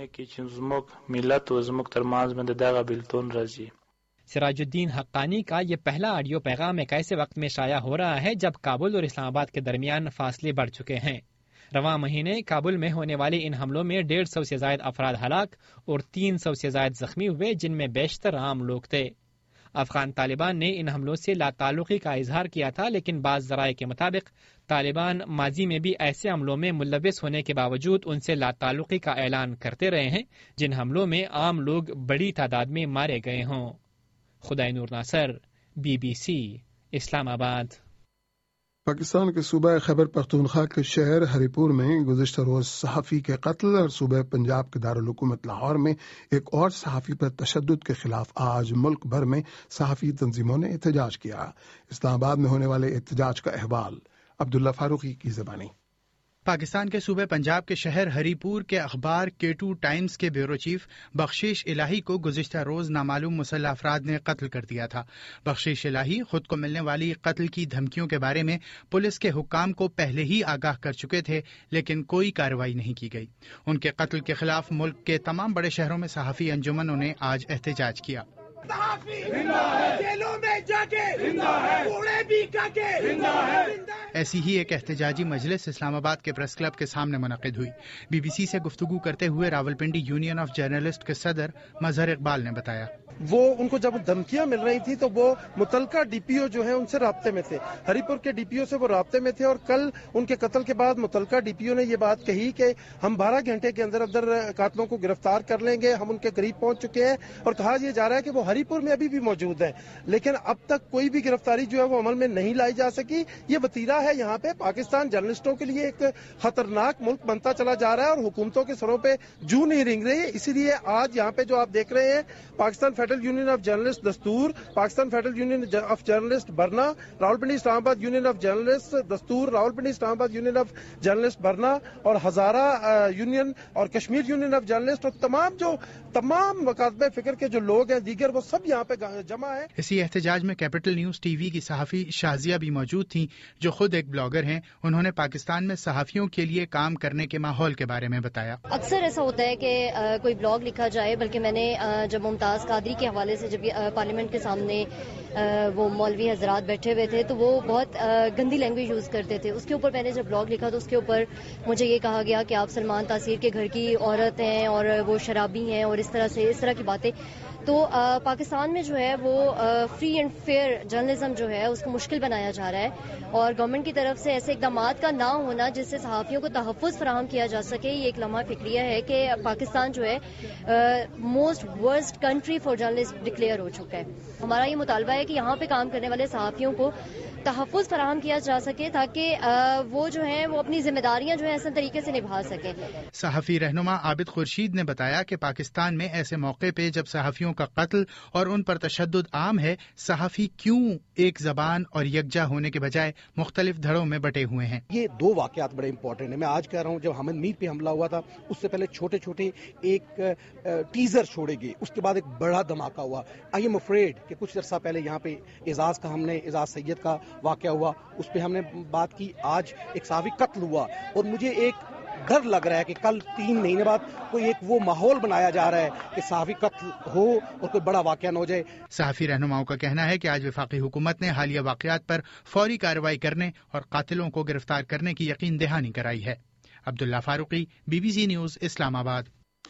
سراج الدین حقانی کا یہ پہلا آڈیو پیغام ایک ایسے وقت میں شائع ہو رہا ہے جب کابل اور اسلام آباد کے درمیان فاصلے بڑھ چکے ہیں۔ رواں مہینے کابل میں ہونے والے ان حملوں میں 150 سے زائد افراد ہلاک اور 300 سے زائد زخمی ہوئے جن میں بیشتر عام لوگ تھے۔ افغان طالبان نے ان حملوں سے لا تعلقی کا اظہار کیا تھا، لیکن بعض ذرائع کے مطابق طالبان ماضی میں بھی ایسے حملوں میں ملوث ہونے کے باوجود ان سے لا تعلقی کا اعلان کرتے رہے ہیں جن حملوں میں عام لوگ بڑی تعداد میں مارے گئے ہوں۔ خدائے نور ناصر، BBC، اسلام آباد۔ پاکستان کے صوبہ خیبر پختونخوا کے شہر ہری پور میں گزشتہ روز صحافی کے قتل اور صوبہ پنجاب کے دارالحکومت لاہور میں ایک اور صحافی پر تشدد کے خلاف آج ملک بھر میں صحافی تنظیموں نے احتجاج کیا۔ اسلام آباد میں ہونے والے احتجاج کا احوال عبداللہ فاروقی کی زبانی۔ پاکستان کے صوبے پنجاب کے شہر ہری پور کے اخبار K2 ٹائمز کے بیورو چیف بخشش الہی کو گزشتہ روز نامعلوم مسلح افراد نے قتل کر دیا تھا۔ بخشش الہی خود کو ملنے والی قتل کی دھمکیوں کے بارے میں پولیس کے حکام کو پہلے ہی آگاہ کر چکے تھے، لیکن کوئی کارروائی نہیں کی گئی۔ ان کے قتل کے خلاف ملک کے تمام بڑے شہروں میں صحافی انجمنوں نے آج احتجاج کیا۔ ایسی ہی ایک احتجاجی مجلس اسلام آباد کے پریس کلب کے سامنے منعقد ہوئی۔ BBC سے گفتگو کرتے ہوئے راولپنڈی یونین آف جرنلسٹ کے صدر مظہر اقبال نے بتایا، وہ ان کو جب دھمکیاں مل رہی تھی تو وہ متعلقہ DPO جو ہے ان سے رابطے میں تھے، ہری پور کے DPO سے وہ رابطے میں تھے، اور کل ان کے قتل کے بعد متعلقہ DPO نے یہ بات کہی کہ ہم 12 گھنٹے کے اندر اندر قاتلوں کو گرفتار کر لیں گے، ہم ان کے قریب پہنچ چکے ہیں، اور کہا یہ جا رہا ہے کہ وہ ہری پور میں ابھی بھی موجود ہے، لیکن اب تک کوئی بھی گرفتاری جو ہے وہ عمل میں نہیں لائی جا سکی۔ یہ وتیرہ ہے یہاں پہ پاکستان جرنلسٹوں کے لیے ایک خطرناک ملک بنتا چلا جا رہا ہے، اور حکومتوں کے سروں پہ جو نہیں رنگ رہی۔ اسی لیے آج یہاں پہ جو آپ دیکھ رہے ہیں Pakistan federal union of journalist دستور، Pakistan federal union of journalist Burna, Rawalpindi Islamabad union of journalist دستور، Rawalpindi Islamabad union of journalist برنا، اور ہزارہ یونین اور کشمیر یونین آف جرنلسٹ، اور تمام مکاتب فکر کے جو لوگ ہیں دیگر، وہ سب یہاں پہ جمع ہیں۔ اسی احتجاج میں کیپٹل نیوز ٹی وی کی صحافی شازیہ بھی موجود تھیں، جو خود ایک بلاگر ہیں۔ انہوں نے پاکستان میں صحافیوں کے لیے کام کرنے کے ماحول کے بارے میں بتایا۔ اکثر ایسا ہوتا ہے کہ کوئی بلاگ لکھا جائے، بلکہ میں نے جب ممتاز قادری کے حوالے سے جب پارلیمنٹ کے سامنے وہ مولوی حضرات بیٹھے ہوئے تھے تو وہ بہت گندی لینگویج یوز کرتے تھے، اس کے اوپر میں نے جب بلاگ لکھا تو اس کے اوپر مجھے یہ کہا گیا کہ آپ سلمان تاثیر کے گھر کی عورت ہیں اور وہ شرابی ہیں اور اس طرح کی باتیں۔ تو پاکستان میں جو ہے وہ فری اینڈ فیئر جرنلزم جو ہے اس کو مشکل بنایا جا رہا ہے، اور گورنمنٹ کی طرف سے ایسے اقدامات کا نہ ہونا جس سے صحافیوں کو تحفظ فراہم کیا جا سکے، یہ ایک لمحہ فکریہ ہے کہ پاکستان جو ہے most worst country for journalist declare ہو چکا ہے۔ ہمارا یہ مطالبہ ہے کہ یہاں پہ کام کرنے والے صحافیوں کو تحفظ فراہم کیا جا سکے تاکہ وہ جو ہیں وہ اپنی ذمہ داریاں جو ہیں ایسے طریقے سے نبھا سکیں۔ صحافی رہنما عابد خورشید نے بتایا کہ پاکستان میں ایسے موقع پہ جب صحافیوں کا قتل اور ان پر تشدد عام ہے، صحافی کیوں ایک زبان اور یکجا ہونے کے بجائے مختلف دھڑوں میں بٹے ہوئے ہیں۔ یہ دو واقعات بڑے امپورٹنٹ ہیں۔ میں آج کہہ رہا ہوں جب حمد میر پہ حملہ ہوا تھا اس سے پہلے چھوٹے چھوٹے ایک ٹیزر چھوڑے گئے، اس کے بعد ایک بڑا دھماکہ ہوا۔ آئی ایم افریڈ کہ کچھ عرصہ پہلے یہاں پہ اعزاز سید کا واقعہ ہوا، اس پہ ہم نے بات کی۔ آج ایک صحافی قتل ہوا، اور مجھے ایک ڈر لگ رہا ہے کہ کل 3 مہینے بعد کوئی ایک وہ ماحول بنایا جا رہا ہے کہ صحافی قتل ہو اور کوئی بڑا واقعہ نہ ہو جائے۔ صحافی رہنماؤں کا کہنا ہے کہ آج وفاقی حکومت نے حالیہ واقعات پر فوری کارروائی کرنے اور قاتلوں کو گرفتار کرنے کی یقین دہانی کرائی ہے۔ Abdullah Farooqi, BBC news, Islamabad.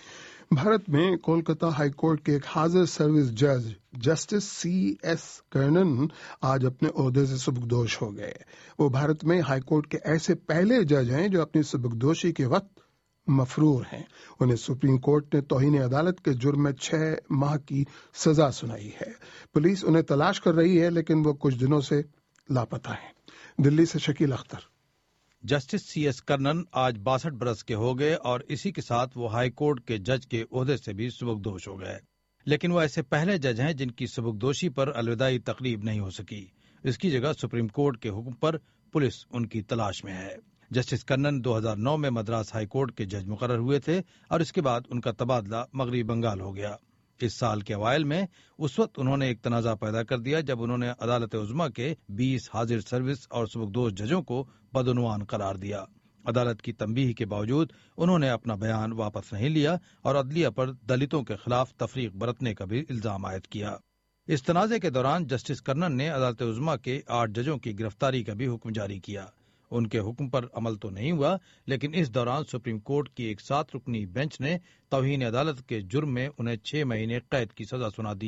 Bharat میں کولکتہ ہائی کورٹ کے ایک حاضر سروس جج جسٹس CS کرنن آج اپنے عہدے سے سبکدوش ہو گئے۔ وہ بھارت میں ہائی کورٹ کے ایسے پہلے جج ہیں جو اپنی سبکدوشی کے وقت مفرور ہیں۔ انہیں سپریم کورٹ نے توہین عدالت کے جرم میں 6 ماہ کی سزا سنائی ہے۔ پولیس انہیں تلاش کر رہی ہے لیکن وہ کچھ دنوں سے لاپتہ ہیں۔ دلی سے شکیل اختر۔ جسٹس CS کرنن آج 62 برس کے ہو گئے اور اسی کے ساتھ وہ ہائی کورٹ کے جج کے عہدے سے بھی سبکدوش ہو گئے، لیکن وہ ایسے پہلے جج ہیں جن کی سبکدوشی پر الوداعی تقریب نہیں ہو سکی۔ اس کی جگہ سپریم کورٹ کے حکم پر پولیس ان کی تلاش میں ہے۔ جسٹس کرنن 2009 میں مدراس ہائی کورٹ کے جج مقرر ہوئے تھے اور اس کے بعد ان کا تبادلہ مغربی بنگال ہو گیا۔ اس سال کے اوائل میں اس وقت انہوں نے ایک تنازع پیدا کر دیا جب انہوں نے عدالت عظمیٰ کے 20 حاضر سروس اور سبکدوش ججوں کو بدعنوان قرار دیا۔ عدالت کی تنبیہ کے باوجود انہوں نے اپنا بیان واپس نہیں لیا اور عدلیہ پر دلتوں کے خلاف تفریق برتنے کا بھی الزام عائد کیا۔ اس تنازع کے دوران جسٹس کرنن نے عدالت عظمیٰ کے 8 ججوں کی گرفتاری کا بھی حکم جاری کیا۔ ان کے حکم پر عمل تو نہیں ہوا، لیکن اس دوران سپریم کورٹ کی ایک 7 رکنی بینچ نے توہین عدالت کے جرم میں انہیں 6 مہینے قید کی سزا سنا دی۔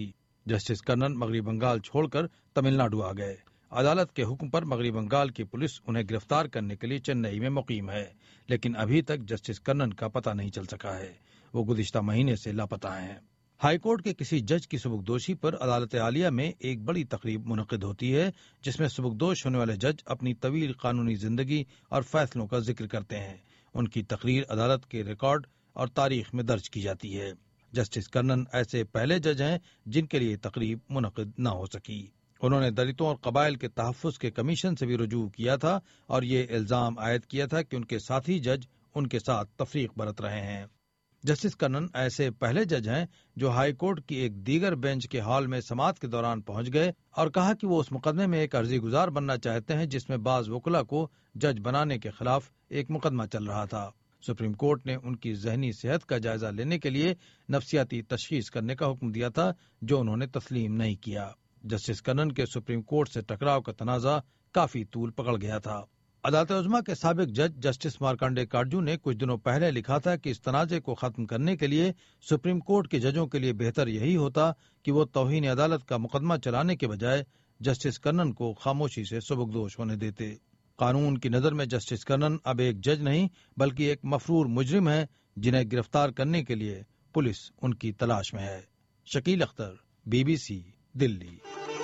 जस्टिस कर्नन मगरबी बंगाल छोड़कर तमिलनाडु आ गए। अदालत के हुक्म पर मगरबी बंगाल की पुलिस उन्हें गिरफ्तार करने के लिए चेन्नई में मुकीम है, लेकिन अभी तक जस्टिस कर्नन का पता नहीं चल सका है। वो गुज़िश्ता महीने से लापता हैं। हाईकोर्ट के किसी जज की सबकदोशी पर अदालत आलिया में एक बड़ी तकरीब मुनक़िद होती है, जिसमें सबकदोश होने वाले जज अपनी तवील कानूनी जिंदगी और फैसलों का जिक्र करते हैं। उनकी तकरीर अदालत के रिकॉर्ड और तारीख में दर्ज की जाती है। जस्टिस कर्नन ऐसे पहले जज हैं जिनके लिए तकरीब मुनक़िद न हो सकी। उन्होंने दलितों और कबाइल के तहफ़्फ़ुज़ के कमीशन से भी रुजू किया था और ये इल्ज़ाम आयद किया था कि उनके साथी जज उनके साथ तफरीक बरत रहे हैं। जस्टिस कर्नन ऐसे पहले जज हैं जो हाई कोर्ट की एक दीगर बेंच के हॉल में समाअत के दौरान पहुंच गए और कहा कि वो उस मुकदमे में एक अर्जी गुजार बनना चाहते हैं जिसमें बाज वकला को जज बनाने के खिलाफ एक मुकदमा चल रहा था। सुप्रीम कोर्ट ने उनकी जहनी सेहत का जायजा लेने के लिए नफ्सियाती तशखीस करने का हुक्म दिया था, जो उन्होंने तस्लीम नहीं किया। जस्टिस कर्नन के सुप्रीम कोर्ट से टकराव का तनाज़ा काफी तूल पकड़ गया था। अदालत उज़्मा के साबिक जज जस्टिस मार्कंडे काटजू ने कुछ दिनों पहले लिखा था कि इस तनाज़े को खत्म करने के लिए सुप्रीम कोर्ट के जजों के लिए बेहतर यही होता कि वो तौहीन अदालत का मुकदमा चलाने के बजाय जस्टिस कर्नन को खामोशी से सबकदोश होने देते। कानून की नजर में जस्टिस कर्नन अब एक जज नहीं बल्कि एक मफरूर मुजरिम है, जिन्हें गिरफ्तार करने के लिए पुलिस उनकी तलाश में है। शकील अख्तर, BBC, दिल्ली।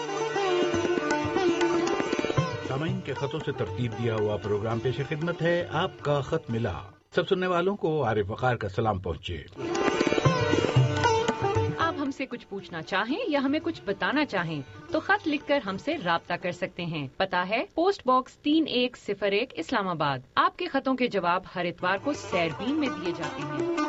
सामाइन के खतों से तरतीब दिया हुआ प्रोग्राम पेश खिदमत है। आपका खत मिला। सब सुनने वालों को आरिफ वकार का सलाम पहुँचे। आप हमसे कुछ पूछना चाहें या हमें कुछ बताना चाहें तो खत लिखकर हमसे राब्ता कर सकते हैं। पता है पोस्ट बॉक्स 3101 इस्लामाबाद। आपके खतों के जवाब हर इतवार को सैरबीन में दिए जाते हैं।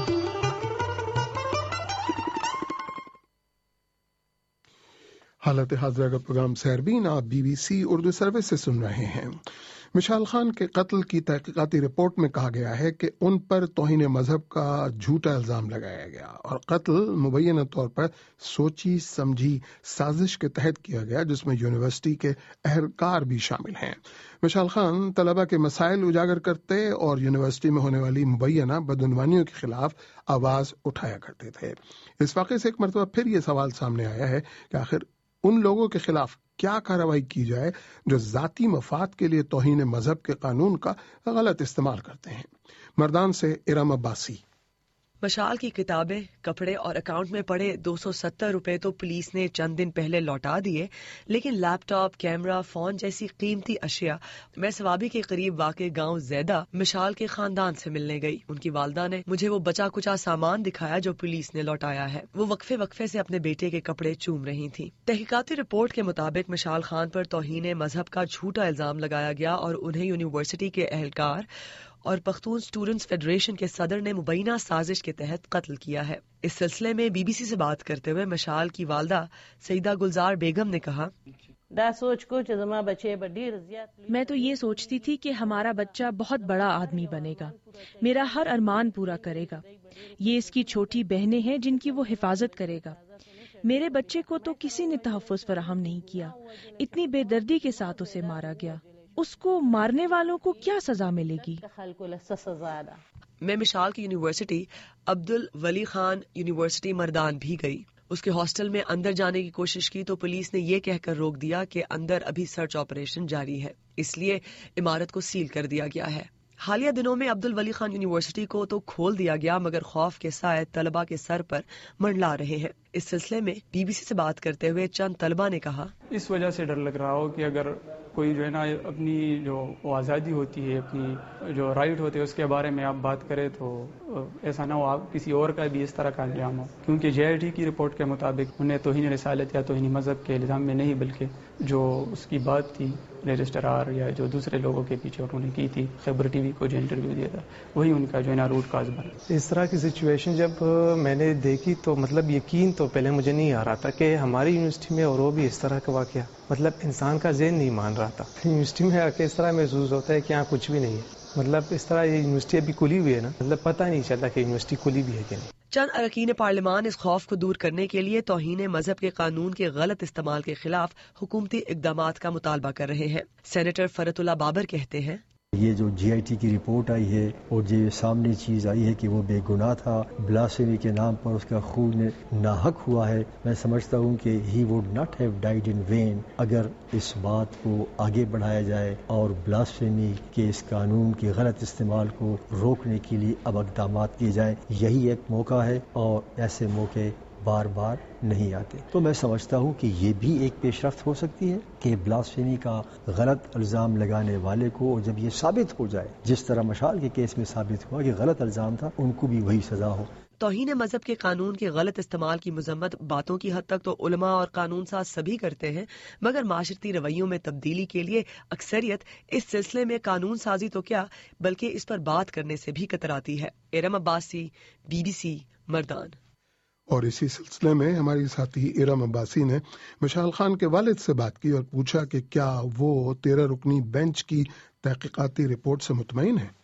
हालत हाज़िरा का प्रोग्राम सैरबीन आप BBC उर्दू सर्विस से सुन रहे हैं। मिशाल खान के कत्ल की तहकीकाती रिपोर्ट में कहा गया है कि उन पर तौहीन मजहब का झूठा इल्जाम लगाया गया और कत्ल मुबैना तौर पर सोची समझी साजिश के तहत किया गया, जिसमें यूनिवर्सिटी के अहलकार भी शामिल हैं। मिशाल खान तलबा के मसाइल उजागर करते और यूनिवर्सिटी में होने वाली मुबैना बदउनवानियों के खिलाफ आवाज उठाया करते थे। इस वाक़े से एक मरतबा फिर ये सवाल सामने आया है कि आखिर उन लोगों के खिलाफ क्या कार्रवाई की जाए जो जाती मफाद के लिए तौहीन मजहब के कानून का गलत इस्तेमाल करते हैं। मर्दान से इरम अब्बासी। मशाल की किताबें, कपड़े और अकाउंट में पड़े 270 रुपए तो पुलिस ने चंद दिन पहले लौटा दिए, लेकिन लैपटॉप, कैमरा, फोन जैसी कीमती अशिया मैं सवाबी के करीब वाक़े गांव ज़ैदा मिशाल के खानदान से मिलने गई। उनकी वालदा ने मुझे वो बचा कुचा सामान दिखाया जो पुलिस ने लौटाया है। वो वक्फे वक्फे से अपने बेटे के कपड़े चूम रही थी। तहकीकाती रिपोर्ट के मुताबिक मिशाल खान पर तौहीन मजहब का झूठा इल्जाम लगाया गया और उन्हें यूनिवर्सिटी के अहलकार और पख्तून स्टूडेंट्स फेडरेशन के सदर ने मुबैना साजिश के तहत कत्ल किया है। इस सिलसिले में BBC से बात करते हुए मशाल की वालदा सईदा गुलजार बेगम ने कहा, मैं तो ये सोचती थी कि हमारा बच्चा बहुत बड़ा आदमी बनेगा, मेरा हर अरमान पूरा करेगा। ये इसकी छोटी बहनें हैं जिनकी वो हिफाजत करेगा। मेरे बच्चे को तो किसी ने तहफ़्फ़ुज़ फराहम नहीं किया। इतनी बेदर्दी के साथ उसे मारा गया। उसको मारने वालों को क्या सजा मिलेगी? मैं मिशाल की यूनिवर्सिटी अब्दुल वली खान यूनिवर्सिटी मर्दान भी गई। उसके हॉस्टल में अंदर जाने की कोशिश की तो पुलिस ने ये कहकर रोक दिया कि अंदर अभी सर्च ऑपरेशन जारी है, इसलिए इमारत को सील कर दिया गया है। हालिया दिनों में अब्दुल वली खान यूनिवर्सिटी को तो खोल दिया गया, मगर खौफ के साए तलबा के सर पर मंडला रहे हैं। इस सिलसिले में BBC से बात करते हुए चंद तलबा ने कहा, इस वजह से डर लग रहा हो कि अगर कोई जो है ना अपनी जो आज़ादी होती है, अपनी जो राइट होते हैं उसके बारे में आप बात करें तो ऐसा ना हो आप किसी और का भी इस तरह का अंजाम हो। क्योंकि JIT की रिपोर्ट के मुताबिक उन्हें तौहीन रिसालत या तौहीन मजहब के इल्ज़ाम में नहीं, बल्कि जो उसकी बात थी रजिस्ट्रार या जो दूसरे लोगों के पीछे उन्होंने की थी, खबर TV को जो इंटरव्यू दिया था, वही उनका जो है ना रूट काज बना। इस तरह की सिचुएशन जब मैंने देखी तो मतलब यकीन तो पहले मुझे नहीं आ रहा था कि हमारी यूनिवर्सिटी में और वो भी इस तरह का वाकया, मतलब इंसान का ज़हन नहीं मान रहा था। यूनिवर्सिटी में आके इस तरह महसूस होता है कि यहाँ कुछ भी नहीं है। मतलब इस तरह ये यूनिवर्सिटी अभी खुली हुई है ना, मतलब पता नहीं चलता कि यूनिवर्सिटी खुली भी है कि नहीं। चंद अरकान पार्लियामान इस खौफ को दूर करने के लिए तौहीन मजहब के कानून के गलत इस्तेमाल के खिलाफ हुकूमती इकदामात का मुतालबा कर रहे हैं। सेनेटर फरतुल्ला बाबर कहते हैं, یہ جو GIT کی رپورٹ آئی ہے اور جو سامنے چیز آئی ہے کہ وہ بے گناہ تھا، بلاسفیمی کے نام پر اس کا خون ناحق ہوا ہے، میں سمجھتا ہوں کہ he would not have died in vain اگر اس بات کو آگے بڑھایا جائے اور بلاسفیمی کے اس قانون کے غلط استعمال کو روکنے کے لیے اب اقدامات کیے جائیں۔ یہی ایک موقع ہے اور ایسے موقع بار بار نہیں آتے، تو میں سمجھتا ہوں کہ یہ بھی ایک پیش رفت ہو سکتی ہے کہ بلاسفیمی کا غلط الزام لگانے والے کو جب یہ ثابت ہو جائے، جس طرح مشال کے کیس میں ثابت ہوا کہ غلط الزام تھا، ان کو بھی وہی سزا ہو۔ توہین مذہب کے قانون کے غلط استعمال کی مذمت باتوں کی حد تک تو علماء اور قانون ساز سبھی کرتے ہیں، مگر معاشرتی رویوں میں تبدیلی کے لیے اکثریت اس سلسلے میں قانون سازی تو کیا بلکہ اس پر بات کرنے سے بھی کتراتی ہے۔ ارم عباسی، BBC مردان۔ اور اسی سلسلے میں ہماری ساتھی ارم عباسی نے مشال خان کے والد سے بات کی اور پوچھا کہ کیا وہ 13 رکنی بینچ کی تحقیقاتی رپورٹ سے مطمئن ہے۔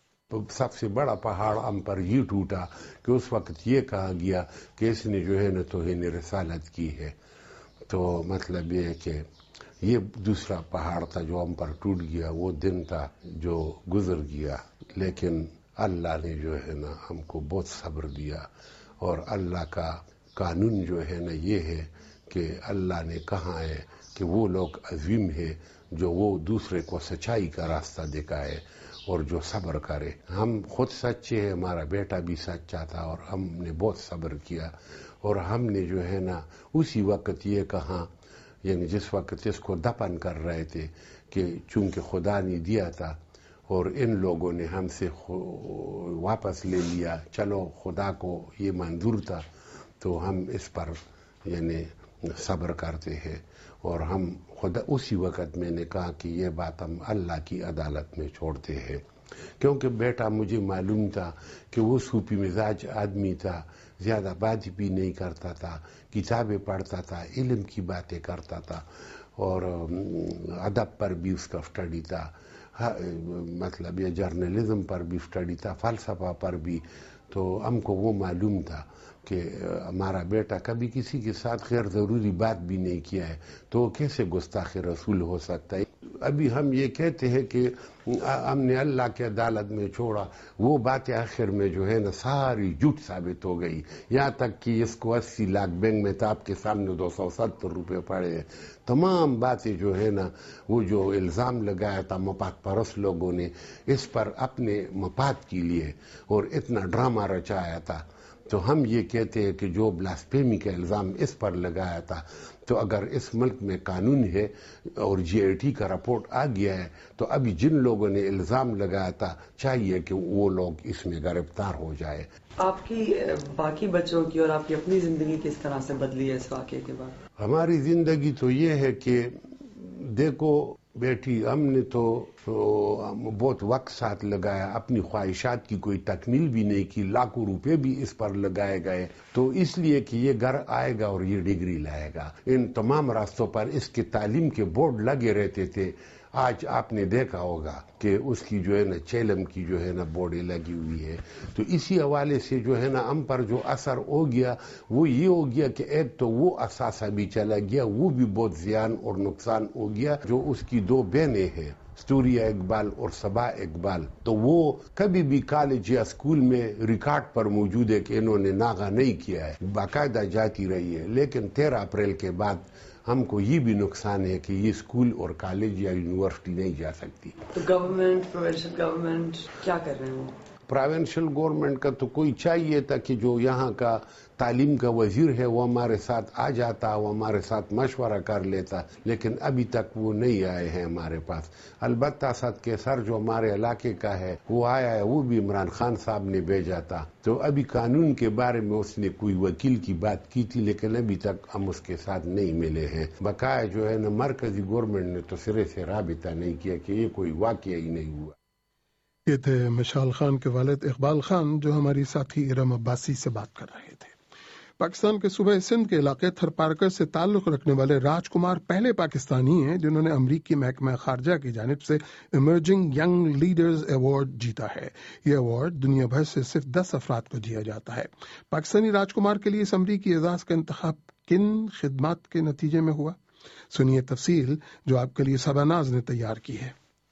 سب سے بڑا پہاڑ ہم پر یہ ٹوٹا کہ اس وقت یہ کہا گیا کہ اس نے جو ہے نا توہین رسالت کی ہے، تو مطلب یہ ہے کہ یہ دوسرا پہاڑ تھا جو ہم پر ٹوٹ گیا، وہ دن تھا جو گزر گیا، لیکن اللہ نے جو ہے نا ہم کو بہت صبر دیا، اور اللہ کا قانون جو ہے نا یہ ہے کہ اللہ نے کہا ہے کہ وہ لوگ عظیم ہے جو وہ دوسرے کو سچائی کا راستہ دکھائے اور جو صبر کرے۔ ہم خود سچے ہیں، ہمارا بیٹا بھی سچا تھا اور ہم نے بہت صبر کیا، اور ہم نے جو ہے نا اسی وقت یہ کہا، یعنی جس وقت اس کو دفن کر رہے تھے، کہ چونکہ خدا نے دیا تھا اور ان لوگوں نے ہم سے واپس لے لیا، چلو خدا کو یہ منظور تھا تو ہم اس پر یعنی صبر کرتے ہیں، اور ہم خدا اسی وقت میں نے کہا کہ یہ بات ہم اللہ کی عدالت میں چھوڑتے ہیں، کیونکہ بیٹا مجھے معلوم تھا کہ وہ صوفی مزاج آدمی تھا، زیادہ بات بھی نہیں کرتا تھا، کتابیں پڑھتا تھا، علم کی باتیں کرتا تھا، اور ادب پر بھی اس کا اسٹڈی تھا، مطلب یہ جرنلزم پر بھی اسٹڈی تھا، فلسفہ پر بھی، تو ہم کو وہ معلوم تھا کہ ہمارا بیٹا کبھی کسی کے ساتھ غیر ضروری بات بھی نہیں کیا ہے، تو کیسے گستاخ رسول ہو سکتا ہے۔ ابھی ہم یہ کہتے ہیں کہ ہم نے اللہ کے عدالت میں چھوڑا، وہ باتیں آخر میں جو ہے نا ساری جھوٹ ثابت ہو گئی، یہاں تک کہ اس کو 80 لاکھ بینک میں تھا، آپ کے سامنے 270 روپے پڑے ہیں۔ تمام باتیں جو ہے نا وہ جو الزام لگایا تھا مفاد پرست لوگوں نے اس پر اپنے مفاد کے لیے اور اتنا ڈرامہ رچایا تھا، تو ہم یہ کہتے ہیں کہ جو بلاسفیمی کا الزام اس پر لگایا تھا، تو اگر اس ملک میں قانون ہے اور GIT کا رپورٹ آ گیا ہے، تو ابھی جن لوگوں نے الزام لگایا تھا چاہیے کہ وہ لوگ اس میں گرفتار ہو جائے۔ آپ کی باقی بچوں کی اور آپ کی اپنی زندگی کس طرح سے بدلی ہے اس واقعے کے بعد؟ ہماری زندگی تو یہ ہے کہ دیکھو بیٹی، ہم نے تو بہت وقت ساتھ لگایا، اپنی خواہشات کی کوئی تکمیل بھی نہیں کی، لاکھوں روپے بھی اس پر لگائے گئے، تو اس لیے کہ یہ گھر آئے گا اور یہ ڈگری لائے گا۔ ان تمام راستوں پر اس کے تعلیم کے بورڈ لگے رہتے تھے، آج آپ نے دیکھا ہوگا کہ اس کی جو ہے نا چیلم کی جو ہے نا بورڈیں لگی ہوئی ہے، تو اسی حوالے سے جو ہے نا ہم پر جو اثر ہو گیا وہ یہ ہو گیا کہ ایک تو وہ اثاثہ بھی چلا گیا، وہ بھی بہت زیان اور نقصان ہو گیا۔ جو اس کی 2 بہنیں ہیں، سٹوریا اقبال اور صبا اقبال، تو وہ کبھی بھی کالج یا اسکول میں ریکارڈ پر موجود ہے کہ انہوں نے ناغہ نہیں کیا ہے، باقاعدہ جاتی رہی ہے، لیکن 13 اپریل کے بعد ہم کو یہ بھی نقصان ہے کہ یہ اسکول اور کالج یا یونیورسٹی نہیں جا سکتی۔ تو گورنمنٹ، پروونشل گورنمنٹ کیا کر رہے ہیں؟ پروونشل گورنمنٹ کا تو کوئی چاہیے تھا کہ جو یہاں کا تعلیم کا وزیر ہے وہ ہمارے ساتھ آ جاتا، وہ ہمارے ساتھ مشورہ کر لیتا، لیکن ابھی تک وہ نہیں آئے ہیں ہمارے پاس۔ البتہ ساتھ کے سر جو ہمارے علاقے کا ہے وہ آیا ہے، وہ بھی عمران خان صاحب نے بھیجا تھا، تو ابھی قانون کے بارے میں اس نے کوئی وکیل کی بات کی تھی، لیکن ابھی تک ہم اس کے ساتھ نہیں ملے ہیں۔ بقایا جو ہے نا مرکزی گورنمنٹ نے تو سرے سے رابطہ نہیں کیا کہ یہ کوئی واقعہ ہی نہیں ہوا۔ یہ تھے مشال خان کے والد اقبال خان جو ہماری ساتھی ارم عباسی سے بات کر رہے تھے۔ پاکستان کے صوبہ سندھ کے علاقے تھر پارکر سے تعلق رکھنے والے راج کمار پہلے پاکستانی ہیں جنہوں نے امریکی محکمہ خارجہ کی جانب سے ایمرجنگ ینگ لیڈرز ایوارڈ جیتا ہے۔ یہ ایوارڈ دنیا بھر سے صرف 10 افراد کو دیا جاتا ہے۔ پاکستانی راج کمار کے لیے اس امریکی اعزاز کا انتخاب کن خدمات کے نتیجے میں ہوا؟ سنیے تفصیل جو آپ کے لیے سبا ناز نے تیار کی ہے۔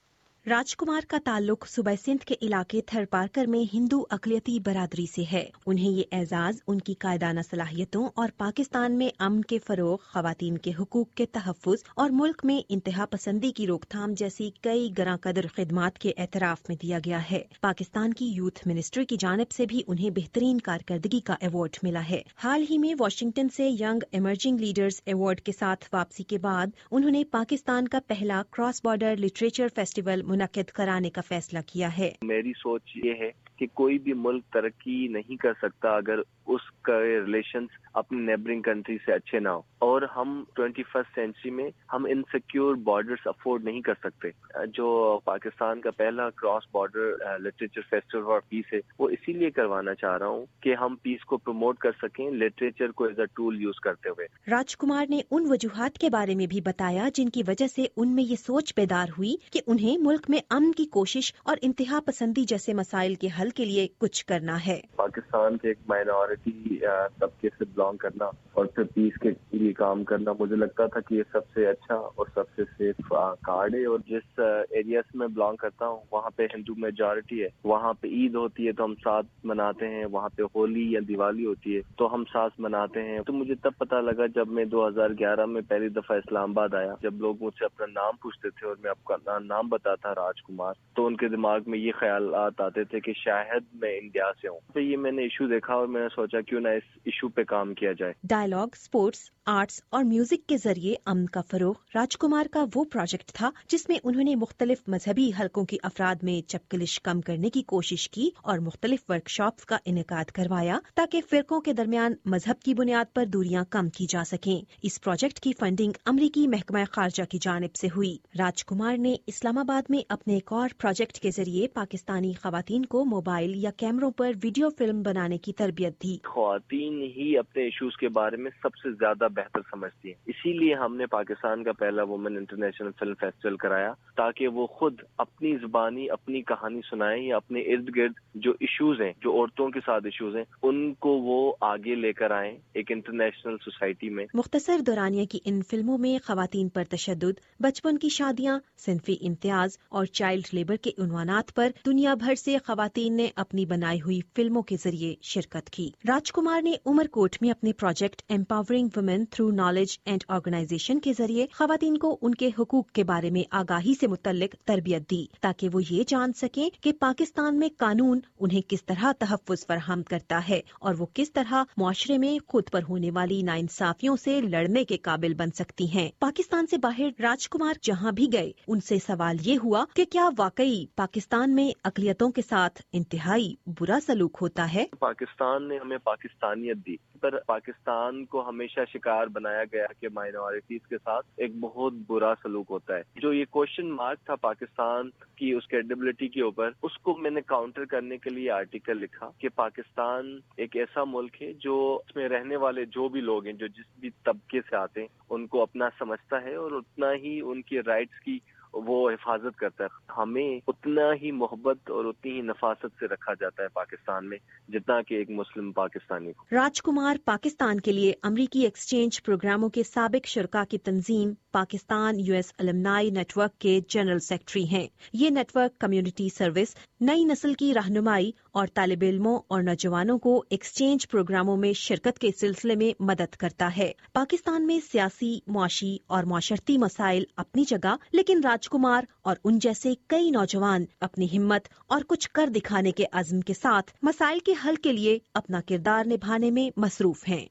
راج کمار کا تعلق صوبہ سندھ کے علاقے تھر پارکر میں ہندو اقلیتی برادری سے ہے. انہیں یہ اعزاز ان کی قائدانہ صلاحیتوں اور پاکستان میں امن کے فروغ، خواتین کے حقوق کے تحفظ اور ملک میں انتہا پسندی کی روک تھام جیسی کئی گراں قدر خدمات کے اعتراف میں دیا گیا ہے. پاکستان کی یوتھ منسٹری کی جانب سے بھی انہیں بہترین کارکردگی کا ایوارڈ ملا ہے. حال ہی میں واشنگٹن سے ینگ ایمرجنگ لیڈرز ایوارڈ کے ساتھ واپسی کے بعد انہوں نے پاکستان کا پہلا کراس بارڈر لٹریچر فیسٹیول منعقد کرانے کا فیصلہ کیا ہے. میری سوچ یہ ہے کہ کوئی بھی ملک ترقی نہیں کر سکتا اگر اس کا ریلیشنز اپنی نیبرنگ کنٹری سے اچھے نہ ہو، اور ہم 21 سینچری میں ہم انسیکیور بارڈرز افورڈ نہیں کر سکتے. جو پاکستان کا پہلا cross border literature festival for peace ہے وہ اسی لیے کروانا چاہ رہا ہوں کہ ہم پیس کو پروموٹ کر سکیں لٹریچر کو ایز اے ٹول یوز کرتے ہوئے. راج کمار نے ان وجوہات کے بارے میں بھی بتایا جن کی وجہ سے ان میں یہ سوچ بیدار ہوئی کہ انہیں ملک میں امن کی کوشش اور انتہا پسندی جیسے مسائل کے حل کے لیے کچھ کرنا ہے. پاکستان کے ایک مائنورٹی طبقے سے بلانگ کرنا اور پھر پیس کے لیے کام کرنا مجھے لگتا تھا کہ یہ سب سے اچھا اور سب سے سیف کارڈ ہے. اور جس ایریا سے میں بلانگ کرتا ہوں وہاں پہ ہندو میجورٹی ہے، وہاں پہ عید ہوتی ہے تو ہم ساتھ مناتے ہیں، وہاں پہ ہولی یا دیوالی ہوتی ہے تو ہم ساتھ مناتے ہیں. تو مجھے تب پتہ لگا جب میں 2011 میں پہلی دفعہ اسلام آباد آیا، جب لوگ مجھ سے اپنا نام پوچھتے تھے اور میں آپ کا نام بتاتا راج کمار، تو ان کے دماغ میں یہ خیالات آتے تھے کہ شاید میں انڈیا سے ہوں. تو یہ میں نے ایشو دیکھا اور میں نے سوچا کیوں نہ اس ایشو پہ کام کیا جائے. ڈائلاگ، سپورٹس، آرٹس اور میوزک کے ذریعے امن کا فروغ راج کمار کا وہ پروجیکٹ تھا جس میں انہوں نے مختلف مذہبی حلقوں کے افراد میں چپکلش کم کرنے کی کوشش کی اور مختلف ورکشاپس کا انعقاد کروایا تاکہ فرقوں کے درمیان مذہب کی بنیاد پر دوریاں کم کی جا سکیں. اس پروجیکٹ کی فنڈنگ امریکی محکمہ خارجہ کی جانب سے ہوئی. راج کمار نے اسلام آباد میں اپنے ایک اور پروجیکٹ کے ذریعے پاکستانی خواتین کو موبائل یا کیمروں پر ویڈیو فلم بنانے کی تربیت دی. خواتین ہی اپنے ایشوز کے بارے میں سب سے زیادہ بہتر سمجھتی ہیں، اسی لیے ہم نے پاکستان کا پہلا وومن انٹرنیشنل فلم فیسٹیول کرایا تاکہ وہ خود اپنی زبانی اپنی کہانی سنائیں یا اپنے ارد گرد جو ایشوز ہیں، جو عورتوں کے ساتھ ایشوز ہیں، ان کو وہ آگے لے کر آئیں ایک انٹرنیشنل سوسائٹی میں. مختصر دورانیہ کی ان فلموں میں خواتین پر تشدد، بچپن کی شادیاں، صنفی امتیاز اور چائلڈ لیبر کے عنوانات پر دنیا بھر سے خواتین نے اپنی بنائی ہوئی فلموں کے ذریعے شرکت کی. راج کمار نے عمر کوٹ میں اپنے project empowering women through knowledge and organisation کے ذریعے خواتین کو ان کے حقوق کے بارے میں آگاہی سے متعلق تربیت دی تاکہ وہ یہ جان سکیں کہ پاکستان میں قانون انہیں کس طرح تحفظ فراہم کرتا ہے اور وہ کس طرح معاشرے میں خود پر ہونے والی ناانصافیوں سے لڑنے کے قابل بن سکتی ہیں. پاکستان سے باہر راج کمار جہاں بھی گئے ان سے سوال یہ ہوا کہ کیا واقعی پاکستان میں اقلیتوں کے ساتھ انتہائی برا سلوک ہوتا ہے. پاکستان نے ہمیں پاکستانیت دی، پر پاکستان کو ہمیشہ شکار بنایا گیا کہ مائنورٹیز کے ساتھ ایک بہت برا سلوک ہوتا ہے. جو یہ کوشچن مارک تھا پاکستان کی اس کریڈیبلٹی کے اوپر، اس کو میں نے کاؤنٹر کرنے کے لیے آرٹیکل لکھا کہ پاکستان ایک ایسا ملک ہے جو اس میں رہنے والے جو بھی لوگ ہیں، جو جس بھی طبقے سے آتے ہیں، ان کو اپنا سمجھتا ہے اور اتنا ہی ان کی رائٹس کی وہ حفاظت کرتا ہے. ہمیں اتنا ہی محبت اور اتنی ہی نفاست سے رکھا جاتا ہے پاکستان میں جتنا کہ ایک مسلم پاکستانی کو. راج کمار پاکستان کے لیے امریکی ایکسچینج پروگراموں کے سابق شرکاء کی تنظیم Pakistan U S alumni network کے جنرل سیکرٹری ہیں. یہ نیٹ ورک کمیونٹی سروس، نئی نسل کی رہنمائی اور طالب علموں اور نوجوانوں کو ایکسچینج پروگراموں میں شرکت کے سلسلے میں مدد کرتا ہے. پاکستان میں سیاسی، معاشی اور معاشرتی مسائل اپنی جگہ، لیکن راج کمار اور ان جیسے کئی نوجوان اپنی ہمت اور کچھ کر دکھانے کے عزم کے ساتھ مسائل کے حل کے لیے اپنا کردار نبھانے میں مصروف ہیں.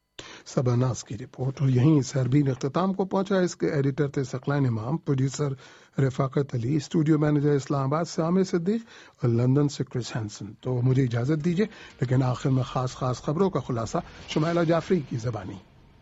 صبا ناز کی رپورٹ. اور یہیں سربین اختتام کو پہنچا. اس کے ایڈیٹر تھے ثقلین امام، پروڈیوسر رفاقت علی، اسٹوڈیو مینیجر اسلام آباد سے عامر صدیق اور لندن سے کرس ہینسن. تو مجھے اجازت دیجیے، لیکن آخر میں خاص خبروں کا خلاصہ شمائلہ جعفری کی زبانی.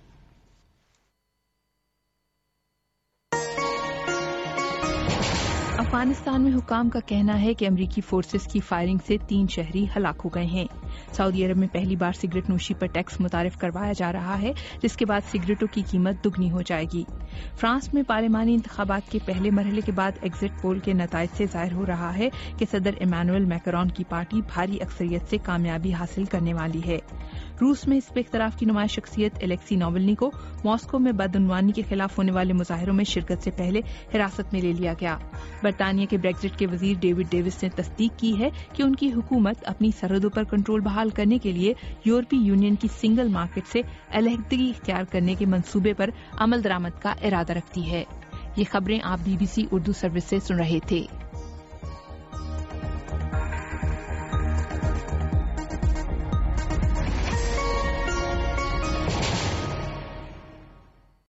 افغانستان میں حکام کا کہنا ہے کہ امریکی فورسز کی فائرنگ سے 3 شہری ہلاک ہو گئے ہیں. سعودی عرب میں پہلی بار سگریٹ نوشی پر ٹیکس متعارف کروایا جا رہا ہے، جس کے بعد سگریٹوں کی قیمت دگنی ہو جائے گی. فرانس میں پارلیمانی انتخابات کے پہلے مرحلے کے بعد ایگزٹ پول کے نتائج سے ظاہر ہو رہا ہے کہ صدر ایمانوئل میکرون کی پارٹی بھاری اکثریت سے کامیابی حاصل کرنے والی ہے. روس میں حزب اختلاف کی نمایاں شخصیت الیکسی ناولنی کو ماسکو میں بدعنوانی کے خلاف ہونے والے مظاہروں میں شرکت سے پہلے حراست میں لے لیا گیا۔ برطانیہ کے بریگزٹ کے وزیر ڈیوڈ ڈیوس نے تصدیق کی ہے کہ ان کی حکومت اپنی سرحدوں پر کنٹرول بحال کرنے کے لیے یورپی یونین کی سنگل مارکیٹ سے علیحدگی اختیار کرنے کے منصوبے پر عمل درآمد کا ارادہ رکھتی ہے۔ یہ خبریں آپ BBC اردو سروس سے سن رہے تھے۔